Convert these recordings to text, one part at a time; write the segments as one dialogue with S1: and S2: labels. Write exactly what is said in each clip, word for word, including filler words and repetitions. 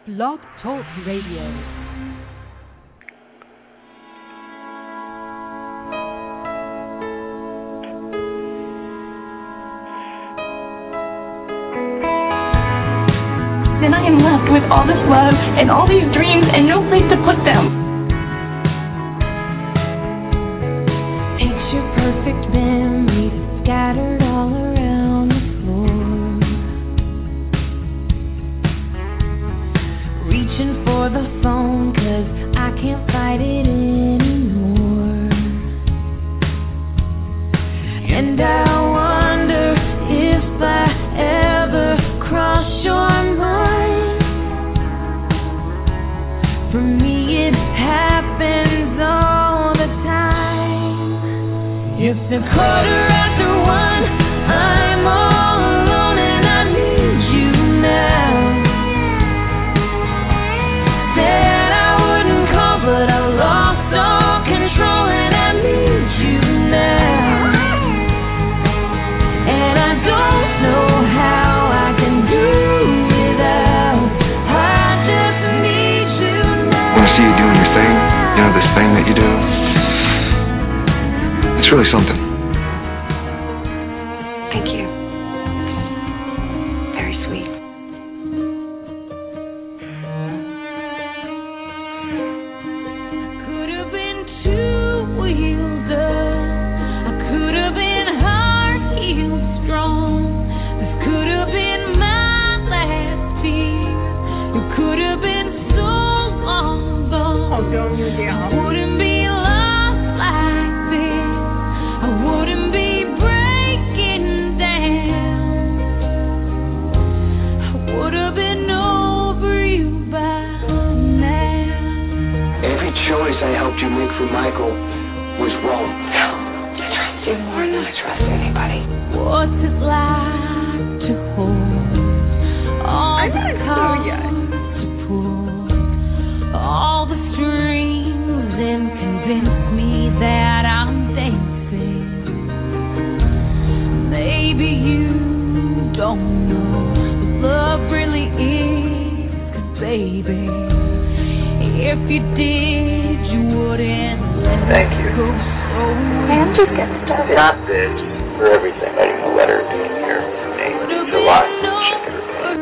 S1: Blog Talk Radio.
S2: Then I am left with all this love and all these dreams and no place to put them.
S3: Picture perfect memories scattered all around the floor. Reaching for the phone 'cause I can't fight it anymore. And I wonder if I ever cross your mind. For me it happens all the time. It's a quarter after one, I'm all alone and I need you now. Said I wouldn't call but I lost all control and I need you now. And I don't know how I can do without. I just need you now.
S4: I want to see you doing your thing, you know, this thing that you do. It's really something.
S2: Thank you. Very sweet.
S3: Could have been two wheels up. I could have been hard healed strong. This could have been my last tear. You could have been so long gone. I wouldn't be lost like this. I wouldn't be breaking down. I would have been over you by now.
S5: Every choice I helped you make for Michael was wrong.
S2: I trust you more than I trust anybody.
S3: What's it like to hold all
S6: I'm
S3: the
S6: not sure
S3: cards
S6: yet.
S3: to pull, all the strings and convince me that I'm dancing? Maybe you don't know what love really is, 'cause baby, if you did, you wouldn't let
S5: Thank
S3: it
S5: you.
S3: go so
S2: Man, just get started.
S5: Not this, for everything. Writing a letter being here for me. It's a lot. Check it out.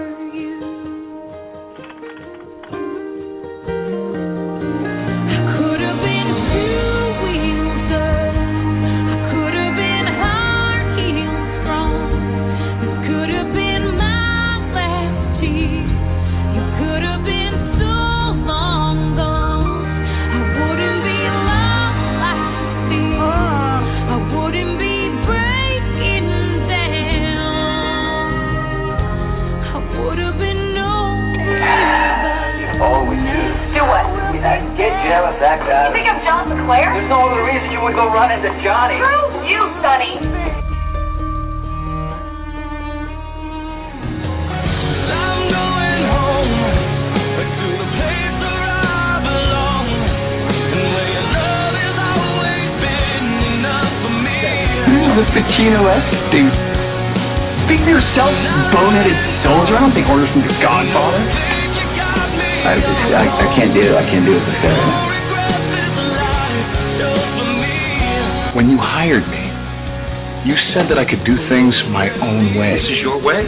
S3: Could have been two wheels up. I could have been hard healed strong. This could have been my last tear. You could have been so long gone. I wouldn't be lost like this. I wouldn't be breaking down. I would have been over you by
S5: Always do.
S2: Do what?
S5: Get Gemma back out.
S2: You think I'm John LeClaire?
S5: There's no other reason you would go run into Johnny.
S2: Screw you, Sonny.
S3: I'm going home to the place where I belong, and where your love has always been enough for me.
S7: Who's the Pacino-esque dude? Speak for yourself, you boneheaded soldier. I don't think orders from the Godfather. I, just, I, I can't do it. I can't do it this guy.
S4: When you hired me, you said that I could do things my own way.
S5: This is your way?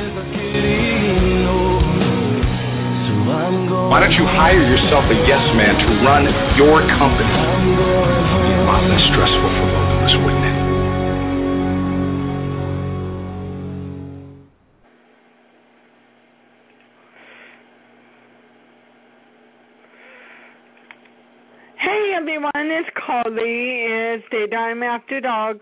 S4: Why don't you hire yourself a yes man to run your company? It'd be a lot less stressful for both of us, wouldn't it?
S6: Hey everyone, it's Carly. It's Daytime After Dog.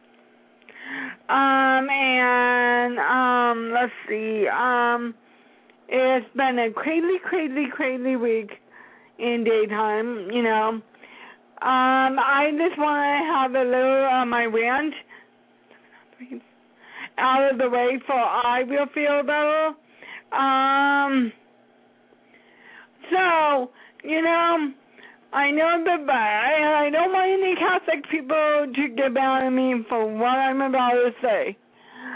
S6: Um, and, um, let's see, um, it's been a crazy, crazy, crazy week in daytime, you know. Um, I just want to have a little, uh, my rant out of the way so I will feel better. Um, so, you know, I know that I, I don't want any Catholic people to get mad at me for what I'm about to say.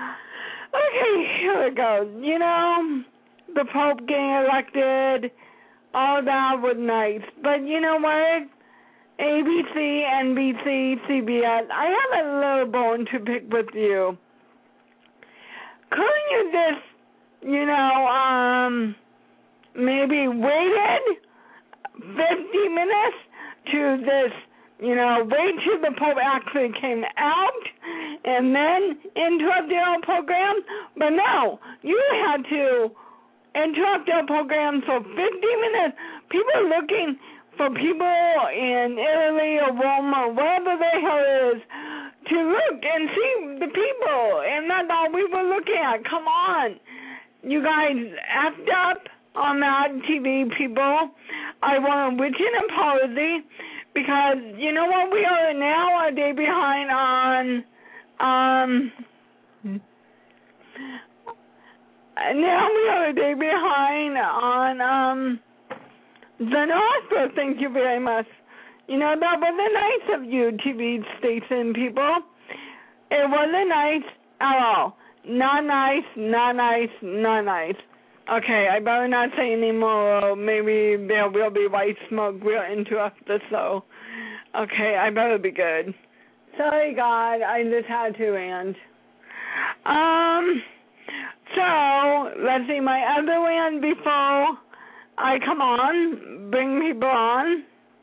S6: Okay, here it goes. You know, the Pope getting elected, all that was nice. But you know what? A B C, N B C, C B S, I have a little bone to pick with you. Couldn't you just, you know, um, maybe waited fifty minutes to this, you know, wait till the Pope actually came out and then interrupt your program? But no, you had to interrupt your program for fifty minutes. People are looking for people in Italy or Rome or wherever the hell it is to look and see the people. And that's all we were looking at. Come on. You guys effed up on that T V, people. I want to wish an apology because, you know what, we are now a day behind on, um, now we are a day behind on, um, the North. Thank you very much. You know, that wasn't nice of you, T V station people. It wasn't nice at all. Not nice, not nice, not nice. Okay, I better not say any more. Maybe there will be white smoke. We'll interrupt the show. Okay, I better be good. Sorry, God, I just had to rant. Um, so, let's see, my other rant before I come on, bring people on.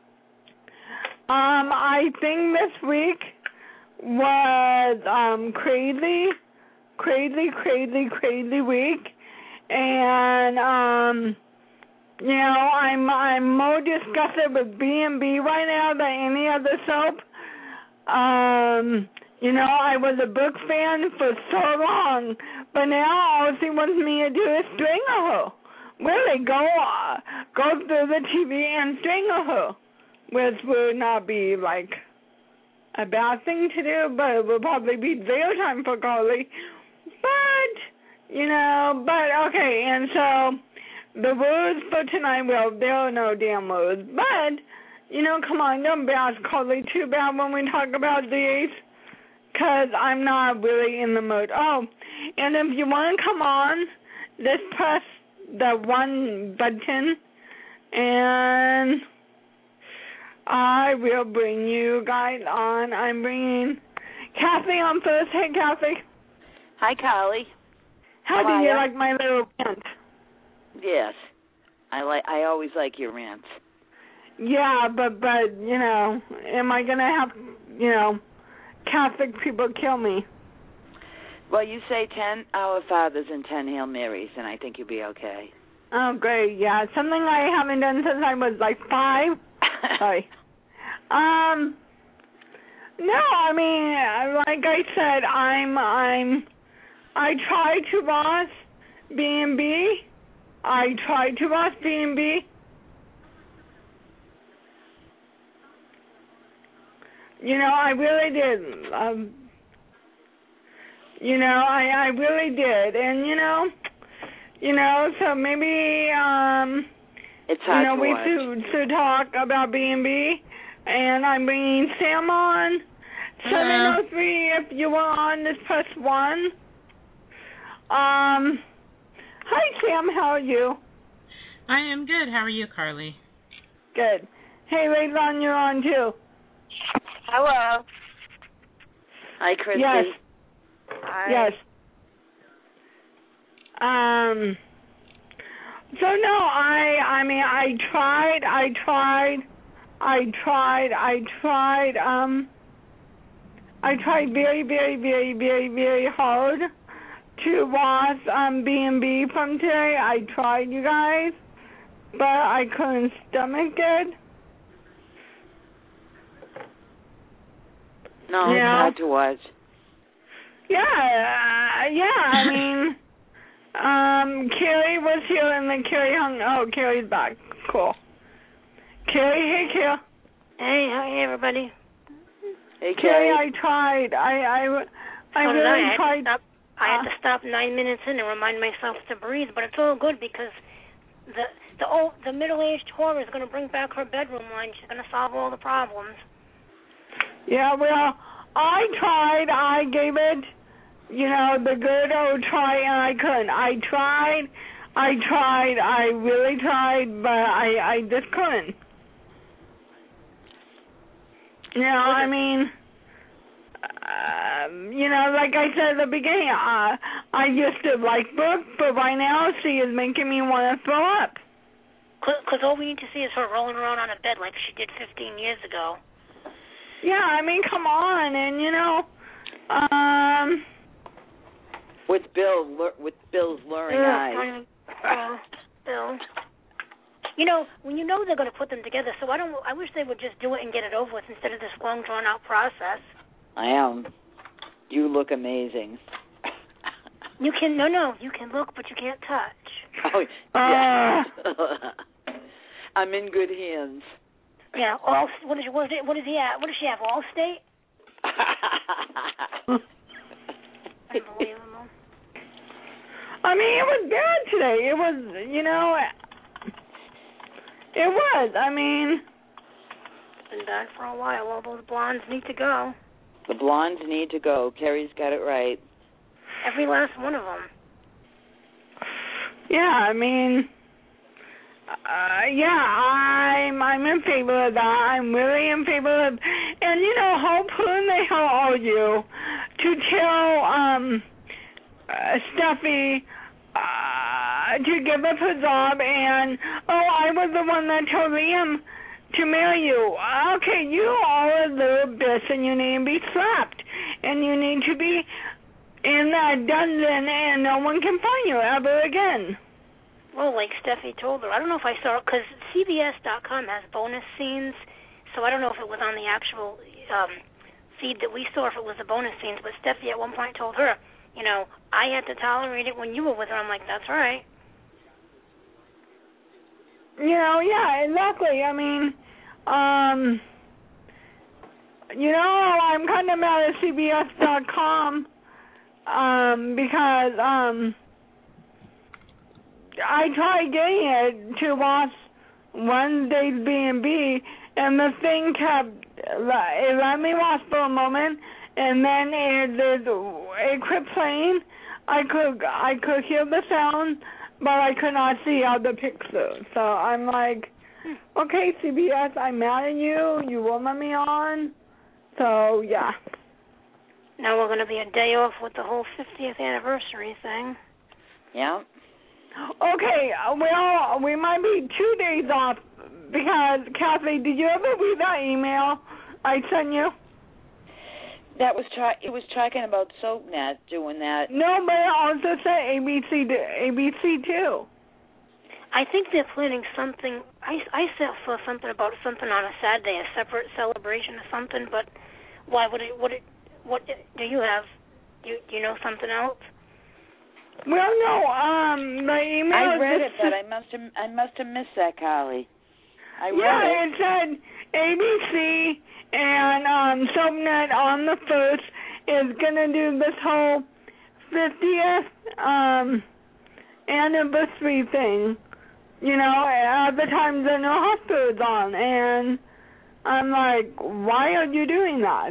S6: Um, I think this week was um crazy, crazy, crazy, crazy week, and um, you know, I'm I'm more disgusted with B and B right now than any other soap. Um, you know, I was a book fan for so long, but now all she wants me to do is strangle her. Really, go uh, go through the T V and strangle her, which would not be like a bad thing to do, but it would probably be jail time for Carly. But, you know, but okay, and so the rules for tonight, well, there are no damn rules, but, you know, come on, don't bash Carly too bad when we talk about these, because I'm not really in the mood. Oh, and if you want to come on, just press the one button, and I will bring you guys on. I'm bringing Kathy on first. Hey, Kathy.
S8: Hi, Carly.
S6: How, How do you like my little rant?
S8: Yes, I like. I always like your rants.
S6: Yeah, but but you know, am I gonna have you know Catholic people kill me?
S8: Well, you say ten Our Fathers and ten Hail Marys, and I think you'll be okay.
S6: Oh, great. Yeah, something I haven't done since I was like five. Sorry. Um. No, I mean, like I said, I'm I'm. I try to watch B and B. I try to watch B and B. You know, I really did. Um. You know, I I really did, and you know, you know, so maybe um.
S8: It's hard
S6: you know,
S8: to
S6: we
S8: watch.
S6: should, should talk about B and B, and I'm bringing Sam on. seven oh three, if you want on, just press one. Um, hi, Sam, how are you?
S9: I am good. How are you, Carly?
S6: Good. Hey, Rayvon, you're on, too.
S10: Hello.
S8: Hi, Christy.
S6: Yes.
S10: Hi.
S6: Yes. Um... So no, I I mean I tried, I tried, I tried, I tried, um I tried very, very, very, very, very hard to watch um B and B from today. I tried, you guys, but I couldn't stomach it.
S8: No,
S6: you
S8: it's
S6: know?
S8: hard to watch.
S6: Yeah, uh, yeah, I mean Um, Carrie was here and then Carrie hung. Oh, Carrie's back. Cool. Carrie, hey, Carrie.
S10: Hey, hi, everybody.
S8: Hey,
S6: Carrie,
S8: Carrie.
S6: I tried. I, I, I
S10: So
S6: really
S10: I had
S6: tried.
S10: To stop, I had to stop nine minutes in and remind myself to breathe, but it's all good because the the old, the middle-aged whore is going to bring back her bedroom line. She's going to solve all the problems.
S6: Yeah, well, I tried. I gave it. You know, the good old try, and I couldn't. I tried, I tried. I really tried, but I I just couldn't. You know, I mean, uh, you know, like I said at the beginning, uh, I used to like Brooke, but right now she is making me want to throw up.
S10: Because all we need to see is her rolling around on a bed like she did fifteen years ago.
S6: Yeah, I mean, come on, and you know, um,
S8: with Bill, with Bill's luring
S10: uh,
S8: eyes.
S10: Uh, Bill. You know, when you know they're going to put them together, so I don't. I wish they would just do it and get it over with instead of this long, drawn-out process.
S8: I am. You look amazing.
S10: You can no, no. You can look, but you can't touch.
S8: Oh, yeah. Uh. I'm in good hands.
S10: Yeah. All. What is what is, what is he at? What does she have? Allstate. Unbelievable.
S6: I mean, it was bad today. It was, you know. It was. I mean,
S10: been bad for a while. All those blondes need to go.
S8: The blondes need to go. Carrie's got it right.
S10: Every last one of them.
S6: Yeah, I mean, uh, yeah, I'm I'm in favor of that. I'm really in favor of, and you know, how who in the hell are you to tell um uh, Steffi uh, to give up her job and oh, I was the one that told Liam to marry you. Okay, you are a little bitch and you need to be slapped and you need to be in that dungeon and no one can find you ever again.
S10: Well, like Steffi told her, I don't know if I saw it because C B S dot com has bonus scenes, so I don't know if it was on the actual um, feed that we saw, if it was the bonus scenes, but Steffi at one point told her, you know, I had to tolerate it when you were with her. I'm like, that's right.
S6: You know, yeah, exactly. I mean, um, you know, I'm kind of mad at C B S dot com um, because um, I tried getting it to watch Wednesday's B and B, and the thing kept, it let me watch for a moment, and then it, it, it quit playing. I could, I could hear the sound, but I could not see all the pictures. So I'm like, okay, C B S, I'm mad at you. You won't let me on. So, yeah.
S10: Now we're going to be a day off with the whole fiftieth anniversary thing.
S8: Yeah.
S6: Okay, well, we might be two days off because, Kathy, did you ever read that email I sent you?
S8: That was tra- it was talking about SoapNet doing that.
S6: No, but it also said A B C, A B C too.
S10: I think they're planning something. I, I saw something about something on a Saturday, a separate celebration or something. But why would it? Would it? What do you have? Do you, do you know something else?
S6: Well, no. Um, the email.
S8: I read
S6: it,
S8: but I must have I must have missed that, Carly. I read
S6: yeah,
S8: it.
S6: it said A B C and um, SoapNet on the first is gonna do this whole fiftieth um, anniversary thing. You know, at the time the No Hospital's on, and I'm like, why are you doing that?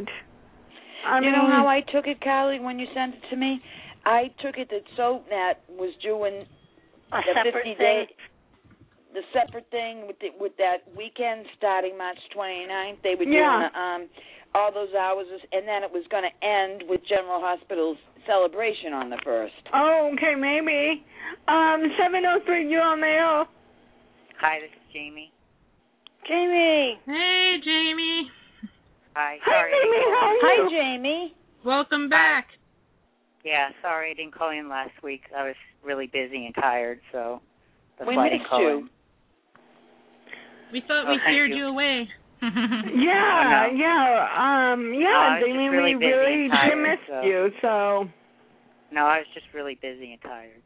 S6: I
S8: you
S6: mean,
S8: know how I took it, Carly, when you sent it to me? I took it that SoapNet was doing
S10: a
S8: the
S10: separate
S8: fifty
S10: thing.
S8: day, the separate thing with the, with that weekend starting March twenty-ninth. They were
S6: yeah.
S8: doing um, all those hours, and then it was going to end with General Hospital's celebration on the first.
S6: Oh, okay, maybe. Um, seven oh three, you're on the air.
S11: Hi, this is Jamie.
S10: Jamie.
S9: Hey, Jamie.
S11: Hi.
S6: Hi,
S11: Sorry.
S6: Jamie. How are you?
S8: Hi, Jamie.
S9: Welcome back.
S11: Yeah, sorry I didn't call in last week. I was really busy and tired, so that's
S8: We
S11: why I
S8: missed
S11: didn't call
S8: you.
S11: in.
S9: We thought
S11: Oh,
S9: we
S11: thank
S9: steered
S11: you.
S9: you away.
S6: Yeah,
S11: Oh, no.
S6: yeah, um, yeah,
S11: No, I was
S6: Jamie,
S11: just really
S6: we
S11: busy
S6: really
S11: and tired,
S6: missed
S11: so.
S6: you, so.
S11: No, I was just really busy and tired.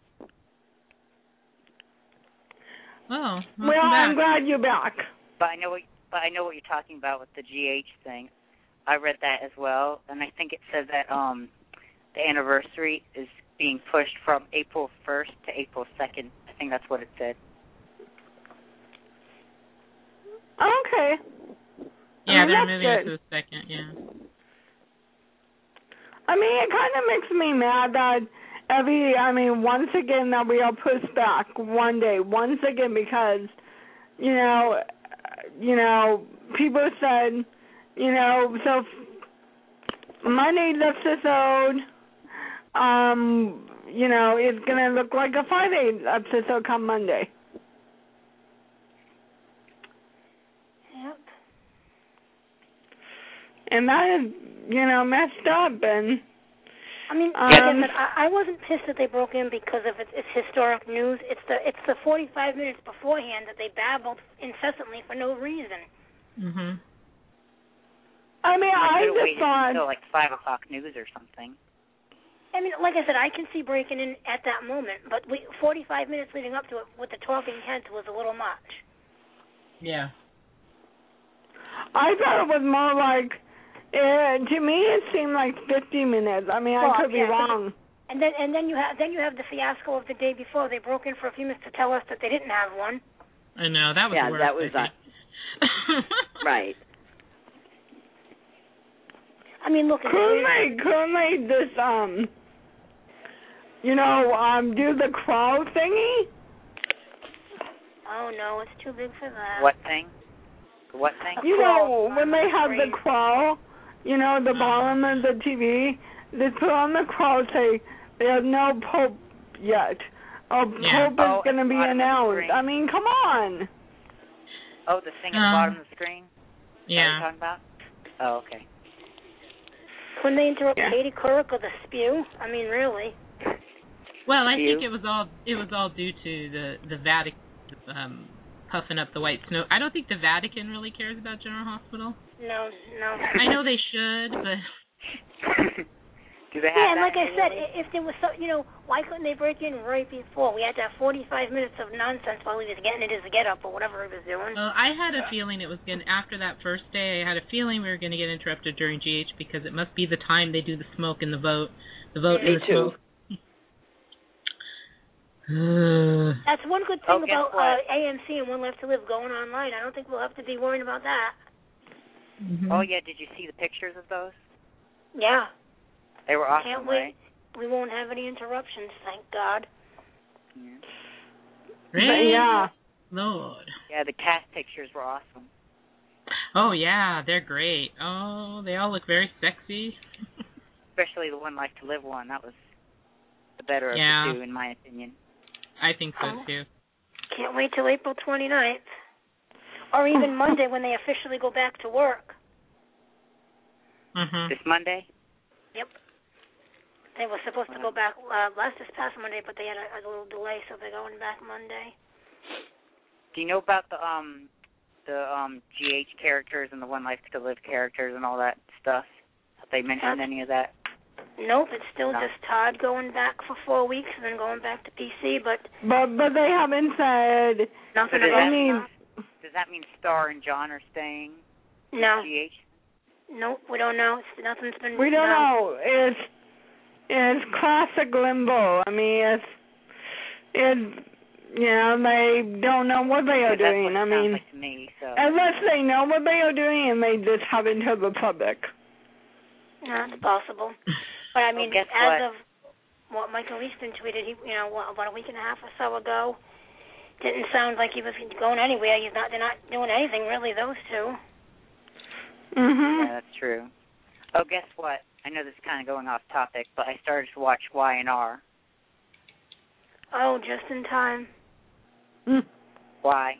S9: Oh, welcome
S6: Well, I'm
S9: back.
S6: glad you're back.
S11: But I know what but I know what you're talking about with the G H thing. I read that as well, and I think it says that um the anniversary is being pushed from April first to April second. I think that's what it said.
S6: Okay.
S9: Yeah,
S6: I mean,
S9: they're
S6: that's
S9: moving it
S6: good.
S9: to the second, yeah.
S6: I mean, it kind of makes me mad that every, I mean, once again that we are pushed back one day, once again, because, you know, you know, people said, you know, so Monday's episode, um, you know, it's going to look like a Friday episode come Monday.
S10: Yep.
S6: And that is, you know, messed up. And
S10: I mean,
S6: um,
S10: like I said, I, I wasn't pissed that they broke in because of its, its historic news. It's the it's the forty-five minutes beforehand that they babbled incessantly for no reason.
S9: Mhm.
S6: I mean,
S11: I,
S6: I
S11: could have
S6: just
S11: waited
S6: thought,
S11: until like five o'clock news or something.
S10: I mean, like I said, I can see breaking in at that moment, but we, forty-five minutes leading up to it with the talking heads was a little much.
S9: Yeah.
S6: I thought it was more like, uh, to me it seemed like fifty minutes. I mean,
S10: Well,
S6: I could
S10: yeah,
S6: be wrong.
S10: And then and then you have then you have the fiasco of the day before. They broke in for a few minutes to tell us that they didn't have one.
S9: I know that was
S8: yeah,
S9: the worst.
S8: that was
S9: I
S8: uh, right.
S10: I mean, look.
S6: Couldn't they, couldn't they just, um, you know, um, do the crow thingy?
S10: Oh no, it's too big for that.
S11: What thing? What thing?
S6: You know, when they have the crow, you know, the bottom of the T V, they put on the crow, say, there's no Pope yet. Or
S9: Yeah.
S6: Pope
S11: Oh,
S6: is going to
S11: at the
S6: be
S11: bottom of the
S6: announced.
S11: screen.
S6: I mean, come on.
S11: Oh, the thing at
S9: Um,
S11: the bottom of the screen? Is that what
S9: Yeah.
S11: you're talking about? Oh, okay.
S10: When they interrupt
S6: Yeah.
S10: Katie Couric or the spew, I mean, really.
S9: Well, I
S11: You?
S9: think it was all it was all due to the the Vatican um, puffing up the white snow. I don't think the Vatican really cares about General Hospital.
S10: No, no.
S9: I know they should, but
S11: Do they have
S10: Yeah, and
S11: that
S10: like I
S11: in
S10: said,
S11: the movie?
S10: i- if there was so, you know, why couldn't they break in right before? We had to have forty-five minutes of nonsense while he was getting it his get up or whatever he was doing.
S9: well, I had a feeling it was going to, after that first day, I had a feeling we were going to get interrupted during G H because it must be the time they do the smoke and the vote. The vote
S8: Me
S9: and the
S8: too.
S9: smoke. Uh,
S10: That's one good
S11: Oh,
S10: thing
S11: guess
S10: about
S11: what?
S10: uh, A M C and One Life to Live going online. I don't think we'll have to be worrying about that.
S9: mhm.
S11: Oh, yeah, did you see the pictures of those?
S10: Yeah.
S11: They were awesome,
S10: Can't
S11: right?
S10: wait. We won't have any interruptions, thank God.
S11: Yeah.
S6: But yeah.
S9: Lord.
S11: Yeah, the cast pictures were awesome.
S9: Oh, yeah, they're great. Oh, they all look very sexy.
S11: Especially the One Life to Live one. That was the better of
S9: Yeah.
S11: the two, in my opinion.
S9: I think so,
S10: Oh.
S9: too.
S10: Can't wait till April twenty-ninth. Or even Monday when they officially go back to work.
S9: Mhm.
S11: This Monday?
S10: Yep. They were supposed to go back uh, last this past Monday, but they had a, a little delay, so they're going back Monday.
S11: Do you know about the um the um G H characters and the One Life to Live characters and all that stuff? Have they mentioned
S10: Huh?
S11: any of that?
S10: Nope, it's still
S11: No.
S10: just Todd going back for four weeks and then going back to P C, but
S6: But, but they haven't said
S10: nothing
S11: So does
S10: about
S11: that
S6: any...
S11: mean- Does that mean Star and John are staying
S10: No.
S11: in G H?
S10: Nope, we don't know. It's, nothing's been
S6: We don't
S10: no.
S6: know. It's it's classic limbo. I mean, it's it's you know they don't know what they are
S11: Because that's
S6: doing.
S11: what it
S6: I
S11: sounds
S6: mean,
S11: like to me, so.
S6: unless they know what they are doing and they just haven't told the public.
S10: No, it's possible. But I mean,
S11: Well, guess
S10: as
S11: what?
S10: of what Michael Easton tweeted, he you know what, about a week and a half or so ago, didn't sound like he was going anywhere. He's not. They're not doing anything really. Those two.
S6: Mhm.
S11: Yeah, that's true. Oh, guess what? I know this is kind of going off topic, but I started to watch Y and R.
S10: Oh, just in time.
S6: Mm.
S11: Why?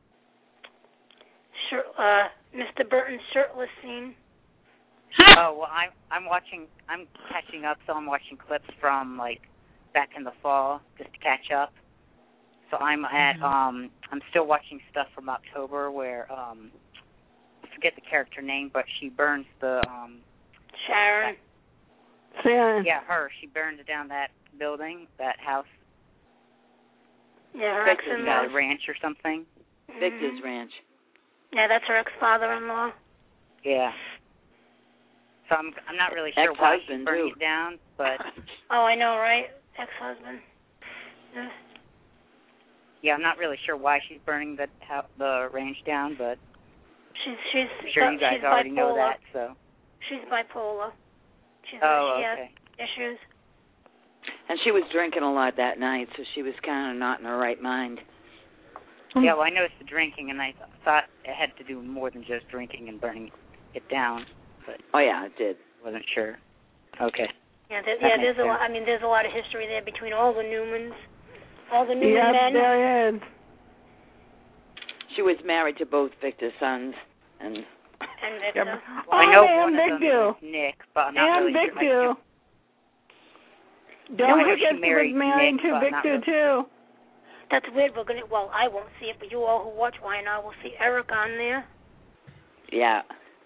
S10: Shirt, uh, Mister Burton's shirtless scene.
S11: Oh, well, I'm I'm watching. I'm catching up, so I'm watching clips from like back in the fall just to catch up. So I'm at um I'm still watching stuff from October where um I forget the character name, but she burns the um
S10: Sharon.
S6: Yeah.
S11: yeah her she burns down that building, that house,
S10: Yeah, her
S8: Victor's
S10: ex-in-law.
S11: that ranch or something.
S8: Victor's Ranch.
S10: Yeah, that's her ex-father-in-law.
S11: Yeah. So I'm I'm not really sure why she's
S8: Ex-husband,
S11: burning
S8: too.
S11: it down, but
S10: Oh, I know, right? Ex-husband. Yeah.
S11: yeah, I'm not really sure why she's burning the hou- the ranch down, but
S10: She's she's
S11: I'm sure you guys
S10: she's
S11: already
S10: bipolar.
S11: know that. So
S10: She's bipolar. She's
S11: oh
S10: she
S11: okay.
S10: has issues.
S8: And she was drinking a lot that night, so she was kind of not in her right mind.
S11: Yeah, well, I noticed the drinking, and I th- thought it had to do more than just drinking and burning it down. But
S8: oh yeah, it did.
S11: Wasn't sure. Okay.
S10: Yeah, there,
S11: That
S10: yeah.
S11: makes
S10: There's a
S11: sense.
S10: lot. I mean, there's a lot of history there between all the Newmans, all the Newman
S6: Yes,
S10: men.
S6: there is.
S8: She was married to both Victor's sons, and
S10: And Victor.
S6: Yep.
S11: Well, I
S6: Oh,
S11: know
S6: and
S11: one of them
S6: Victor.
S11: is Nick, but I'm not
S6: And
S11: really sure.
S6: Victor.
S11: I
S6: Don't
S11: No, I know
S6: forget
S11: she
S6: she
S11: married
S6: was married
S11: Nick,
S6: to
S11: but not
S6: Victor,
S11: really.
S6: too.
S10: That's weird. We're gonna. Well, I won't see it, but you all who watch Y N R will see Eric on there.
S8: yeah.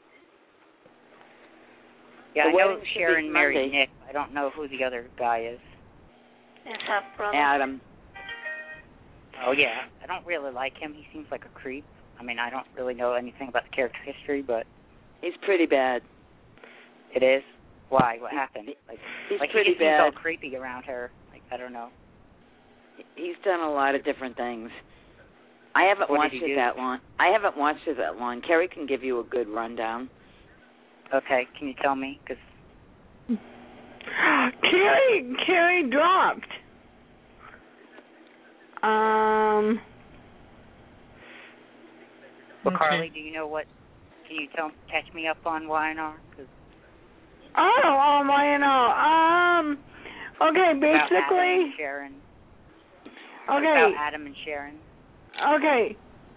S11: Yeah,
S8: The
S11: I know
S8: wedding should be
S11: Sharon married
S8: Monday.
S11: Nick. I don't know who the other guy is.
S10: His half brother.
S8: Adam.
S11: Oh, yeah. I don't really like him. He seems like a creep. I mean, I don't really know anything about the character's history, but
S8: He's pretty bad.
S11: it is. Why? What happened? Like,
S8: He's
S11: like
S8: pretty
S11: he seems all
S8: bad.
S11: creepy around her. Like, I don't know.
S8: He's done a lot of different things. I haven't
S11: What
S8: watched
S11: did he
S8: it
S11: do?
S8: that long. I haven't watched it that long. Kerry can give you a good rundown.
S11: Okay, can you tell me? Because
S6: Carrie, Carrie dropped. Um,
S11: well,
S9: Okay.
S11: Carly, do you know what? Can you tell catch me up on Y N R? 'Cause
S6: oh, oh, my, you know, um, okay,
S11: about Adam
S6: basically,
S11: and Sharon.
S6: okay,
S11: About Adam and Sharon.
S6: okay.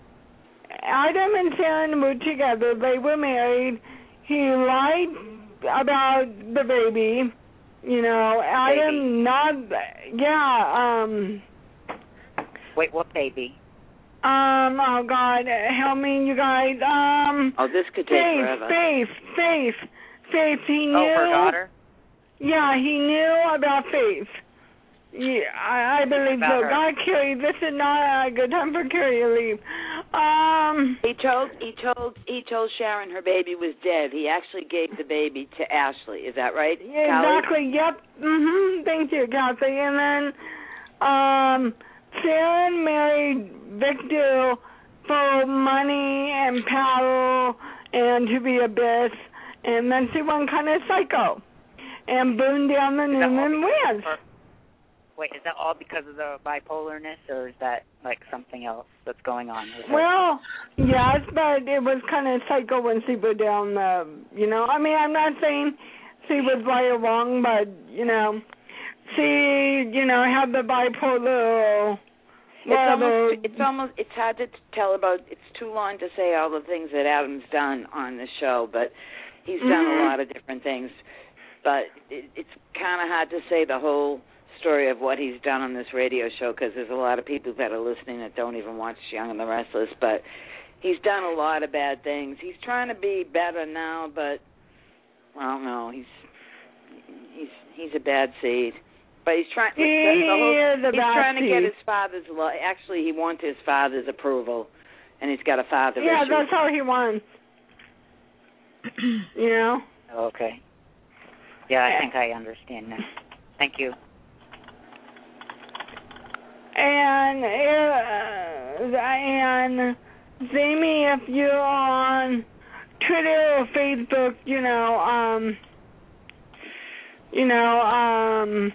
S6: Adam and Sharon were together. They were married. He lied about the baby. You know, Adam not, yeah, um,
S11: Wait, what baby?
S6: um, oh, God, help me, you guys, um,
S8: Oh, this could take
S6: Faith,
S8: forever.
S6: Faith, Faith, Faith, he knew.
S11: Oh, her daughter?
S6: Yeah, he knew about Faith. Yeah, I, I believe
S11: About
S6: so.
S11: her.
S6: God, Carrie, this is not a good time for Carrie to leave. Um,
S8: He told he told he told Sharon her baby was dead. He actually gave the baby to Ashley. Is that right? Callie?
S6: exactly. Yep. Mhm. Thank you, Kathy. And then, um, Sharon married Victor for money and power and to be a bitch, and then she went kind of psycho and burned down the
S11: Is that all
S6: Newman
S11: because
S6: Ranch.
S11: of her- Wait, is that all because of the bipolarness, or is that like something else that's going on with her?
S6: Well, yes, but it was kind of psycho when she put down the, you know, I mean, I'm not saying she was right or wrong, but, you know, she, you know, had the bipolar,
S8: It's
S6: whatever.
S8: almost it's almost it's hard to tell about. It's too long to say all the things that Adam's done on the show, but he's done
S6: Mhm.
S8: a lot of different things. But it, it's kind of hard to say the whole story of what he's done on this radio show because there's a lot of people that are listening that don't even watch Young and the Restless. But he's done a lot of bad things. He's trying to be better now, but I don't know. He's he's he's a bad seed. But he's trying.
S6: He
S8: the whole,
S6: is a
S8: he's
S6: bad
S8: trying to get
S6: seed.
S8: his father's love. Actually, he wants his father's approval, and he's got a father
S6: Yeah,
S8: issue.
S6: that's how he wants. You know?
S11: Okay. Yeah, I think I understand now. Thank you.
S6: And, uh, and Jamie, if you're on Twitter or Facebook, you know, um, you know, um,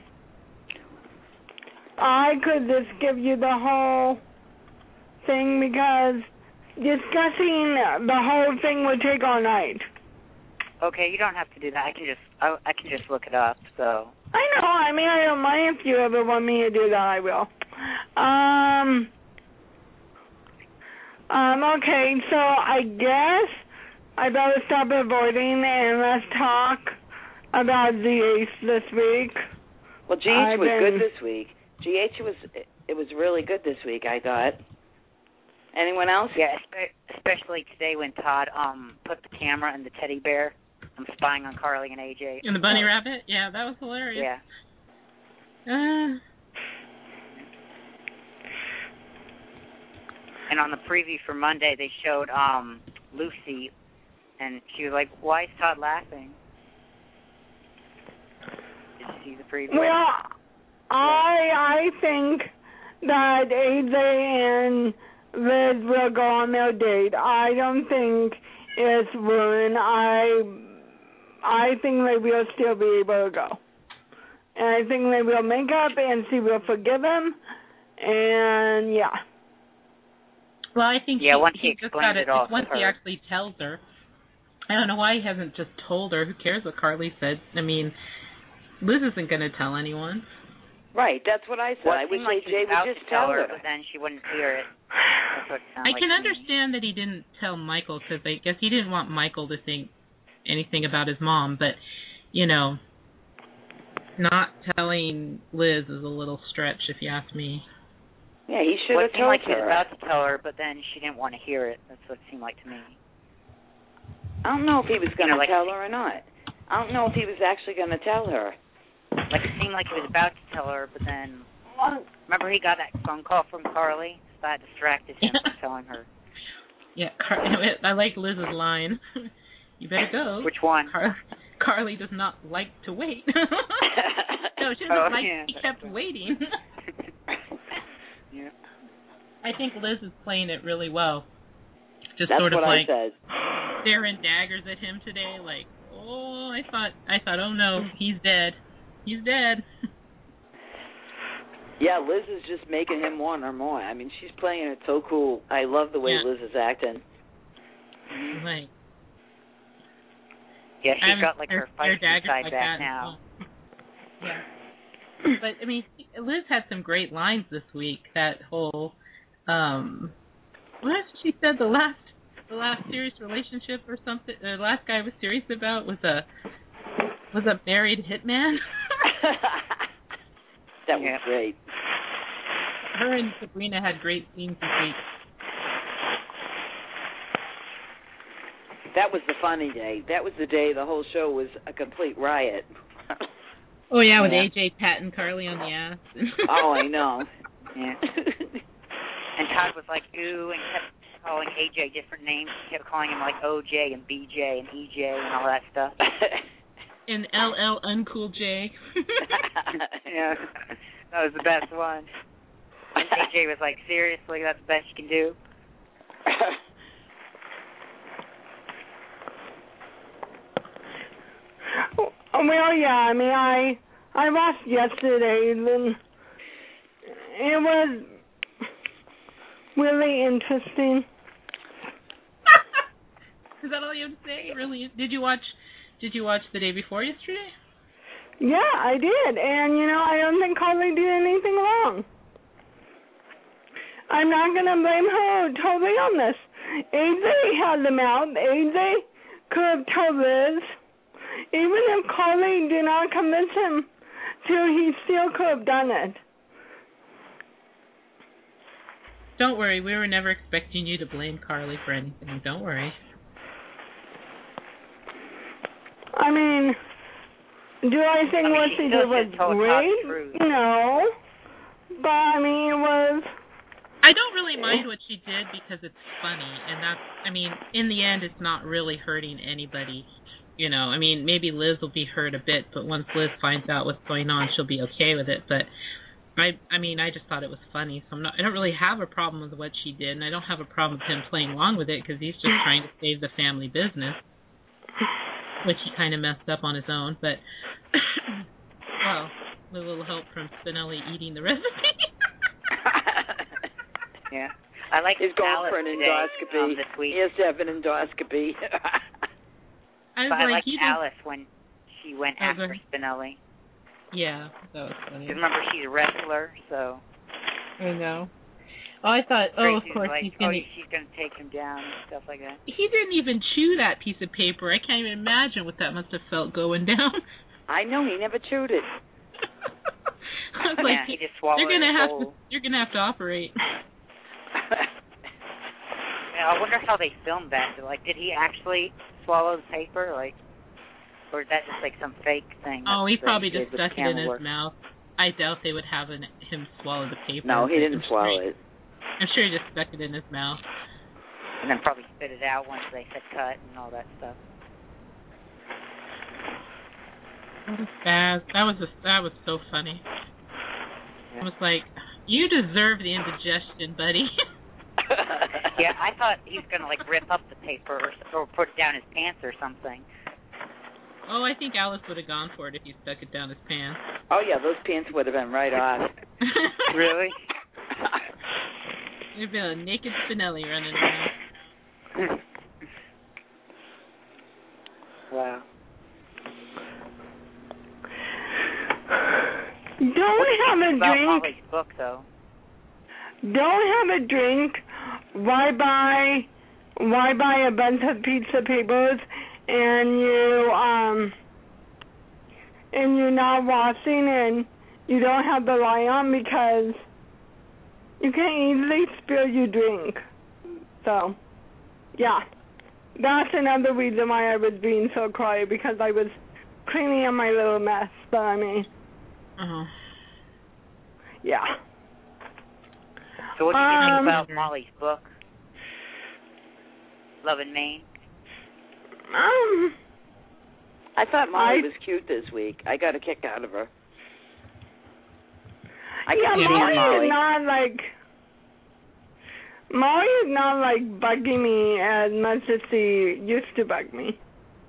S6: I could just give you the whole thing because discussing the whole thing would take all night.
S11: Okay, you don't have to do that. I can just I, I can just look it up. So
S6: I know. I mean, I don't mind if you ever want me to do that. I will. Um. Um. Okay. So I guess I better stop avoiding and let's talk about G H this week.
S8: Well, G H
S6: I've
S8: was
S6: been-
S8: good this week. G H was it was really good this week. I thought. Anyone else?
S11: yeah, espe- especially today when Todd um put the camera in the teddy bear. I'm spying on Carly and A J.
S9: And the bunny rabbit? Yeah, that was hilarious.
S11: Yeah.
S9: Uh,
S11: And on the preview for Monday, they showed um Lucy, and she was like, "Why is Todd laughing?" Did you see the preview?
S6: Well, I I think that A J and Liz will go on their date. I don't think it's ruined. I I think they will still be able to go. and I think they will make up, and she will forgive him, and yeah.
S9: Well, I think
S11: yeah,
S9: he,
S11: once
S9: he
S11: he
S9: just
S11: explains
S9: got
S11: it all to
S9: once he
S11: her.
S9: actually tells her. I don't know why he hasn't just told her. Who cares what Carly said? I mean, Liz isn't going to tell anyone.
S8: Right, that's what I said.
S11: Well,
S8: I
S11: it
S8: wish
S11: seemed like
S8: A J
S11: he was about
S8: would just
S11: to tell
S8: tell
S11: her,
S8: her.
S11: but then she wouldn't hear it. That's what it sounded
S9: I
S11: like
S9: can
S11: to me.
S9: understand that he didn't tell Michael because I guess he didn't want Michael to think anything about his mom. But, you know, not telling Liz is a little stretch, if you ask me.
S8: Yeah, he should
S11: Well,
S8: have
S11: it seemed
S8: told
S11: like he was
S8: her.
S11: about to tell her, but then she didn't want to hear it. That's what it seemed like to me.
S8: I don't know if he was going to
S11: You know, like-
S8: tell her or not. I don't know if he was actually going to tell her.
S11: Like, it seemed like he was about to tell her, but then... Remember he got that phone call from Carly? So that distracted him from telling her.
S9: Yeah, Car- I like Liz's line. You better go.
S11: Which one?
S9: Car- Carly does not like to wait. No, she doesn't
S11: Oh,
S9: like.
S11: yeah,
S9: She
S11: that's
S9: kept
S11: right.
S9: waiting.
S11: Yeah.
S9: I think Liz is playing it really well. Just
S8: That's
S9: sort of
S8: what
S9: like
S8: I said.
S9: staring daggers at him today, like, oh, I thought, I thought, oh no, he's dead. He's dead.
S8: Yeah, Liz is just making him want her more. I mean, she's playing it so cool. I love the way
S9: Yeah.
S8: Liz is acting.
S9: Like,
S11: Yeah,
S9: I
S11: she's got like her feisty
S9: daggers
S11: side
S9: like
S11: back
S9: that.
S11: now.
S9: Yeah. But I mean, Liz had some great lines this week. That whole, um, what she said the last, the last serious relationship or something. The last guy I was serious about was a, was a married hitman.
S8: That was
S11: Yeah.
S8: great.
S9: Her and Sabrina had great scenes this week.
S8: That was the funny day. That was the day the whole show was a complete riot.
S9: Oh yeah, with
S8: Yeah.
S9: A J patting Carly on the ass.
S8: Oh, I know.
S11: Yeah. And Todd was like, ooh, and kept calling A J different names. He kept calling him like O J and B J and E J and all that stuff.
S9: And L L Uncool J.
S11: Yeah. That was the best one. And A J was like, seriously, that's the best you can do?
S6: Well, yeah, I mean, I I watched yesterday, and it was really interesting.
S9: Is that all you have to say? Really? Did you watch? Did you watch the day before yesterday?
S6: Yeah, I did, and you know, I don't think Carly did anything wrong. I'm not gonna blame her totally on this. A J had them out. A J could have told Liz. Even if Carly did not convince him to, he still could have done it.
S9: Don't worry, we were never expecting you to blame Carly for anything. Don't worry.
S6: I mean, do I think
S11: I mean,
S6: what
S11: she
S6: she
S11: still
S6: did was
S11: should tell Todd the
S6: great?
S11: truth.
S6: No. But, I mean, it was...
S9: I don't really mind what she did because it's funny, and that's, I mean, in the end, it's not really hurting anybody. You know, I mean, maybe Liz will be hurt a bit, but once Liz finds out what's going on, she'll be okay with it. But I, I mean, I just thought it was funny, so I'm not. I don't really have a problem with what she did, and I don't have a problem with him playing along with it because he's just trying to save the family business, which he kind of messed up on his own. But well, with a little help from Spinelli eating the recipe.
S11: Yeah. I like
S8: He's going
S11: Alice
S8: for an
S11: today,
S8: endoscopy.
S11: um, this week.
S8: He has to have an endoscopy.
S9: I was
S11: But I
S9: like,
S11: liked
S9: he didn't-
S11: Alice when she went
S9: Oh,
S11: after
S9: go ahead.
S11: Spinelli.
S9: Yeah, that was funny.
S11: Remember, she's a wrestler, so...
S9: I know. Oh, I thought, oh, of
S11: Tracy's
S9: course
S11: like,
S9: he's
S11: oh,
S9: gonna.
S11: she's going to take him down and stuff like that.
S9: He didn't even chew that piece of paper. I can't even imagine what that must have felt going down.
S8: I know, he never chewed it.
S9: I was
S11: Yeah,
S9: like,
S11: he just swallowed
S9: you're gonna
S11: it
S9: have
S11: whole.
S9: to, you're gonna have to operate.
S11: Yeah, I wonder how they filmed that. Like, did he actually swallow the paper? Like, or is that just like some fake thing?
S9: Oh, he
S11: that
S9: probably
S11: they
S9: just
S11: did with
S9: stuck it in
S11: camera
S9: his
S11: work?
S9: mouth. I doubt they would have an, him swallow the paper.
S8: No, he didn't
S9: I'm
S8: swallow
S9: sure,
S8: it.
S9: I'm sure he just stuck it in his mouth.
S11: And then probably spit it out once they said cut and all that stuff.
S9: That was bad. That was just, that was so funny. I was like, you deserve the indigestion, buddy.
S11: Yeah, I thought he was going to, like, rip up the paper or, or put it down his pants or something.
S9: Oh, I think Alice would have gone for it if he stuck it down his pants.
S8: Oh, yeah, those pants would have been right off.
S11: Really?
S9: There'd be a naked Spinelli running around.
S11: Wow.
S6: Don't have a
S11: About
S6: drink.
S11: Molly's book, though.
S6: Don't have a drink. Why buy? Why buy a bunch of pizza papers and you um and you're not washing and you don't have the light on because you can easily spill your drink. So, yeah, that's another reason why I was being so quiet, because I was cleaning up my little mess. But I mean,
S9: uh-huh.
S6: yeah.
S11: So what do you
S6: um,
S11: think about Molly's book, Love in Maine?
S6: Um,
S8: I thought Molly
S6: I,
S8: was cute this week. I got a kick out of her. I
S6: yeah,
S8: can't
S6: Molly,
S8: stand Molly
S6: is not like Molly is not like bugging me as much as she used to bug me.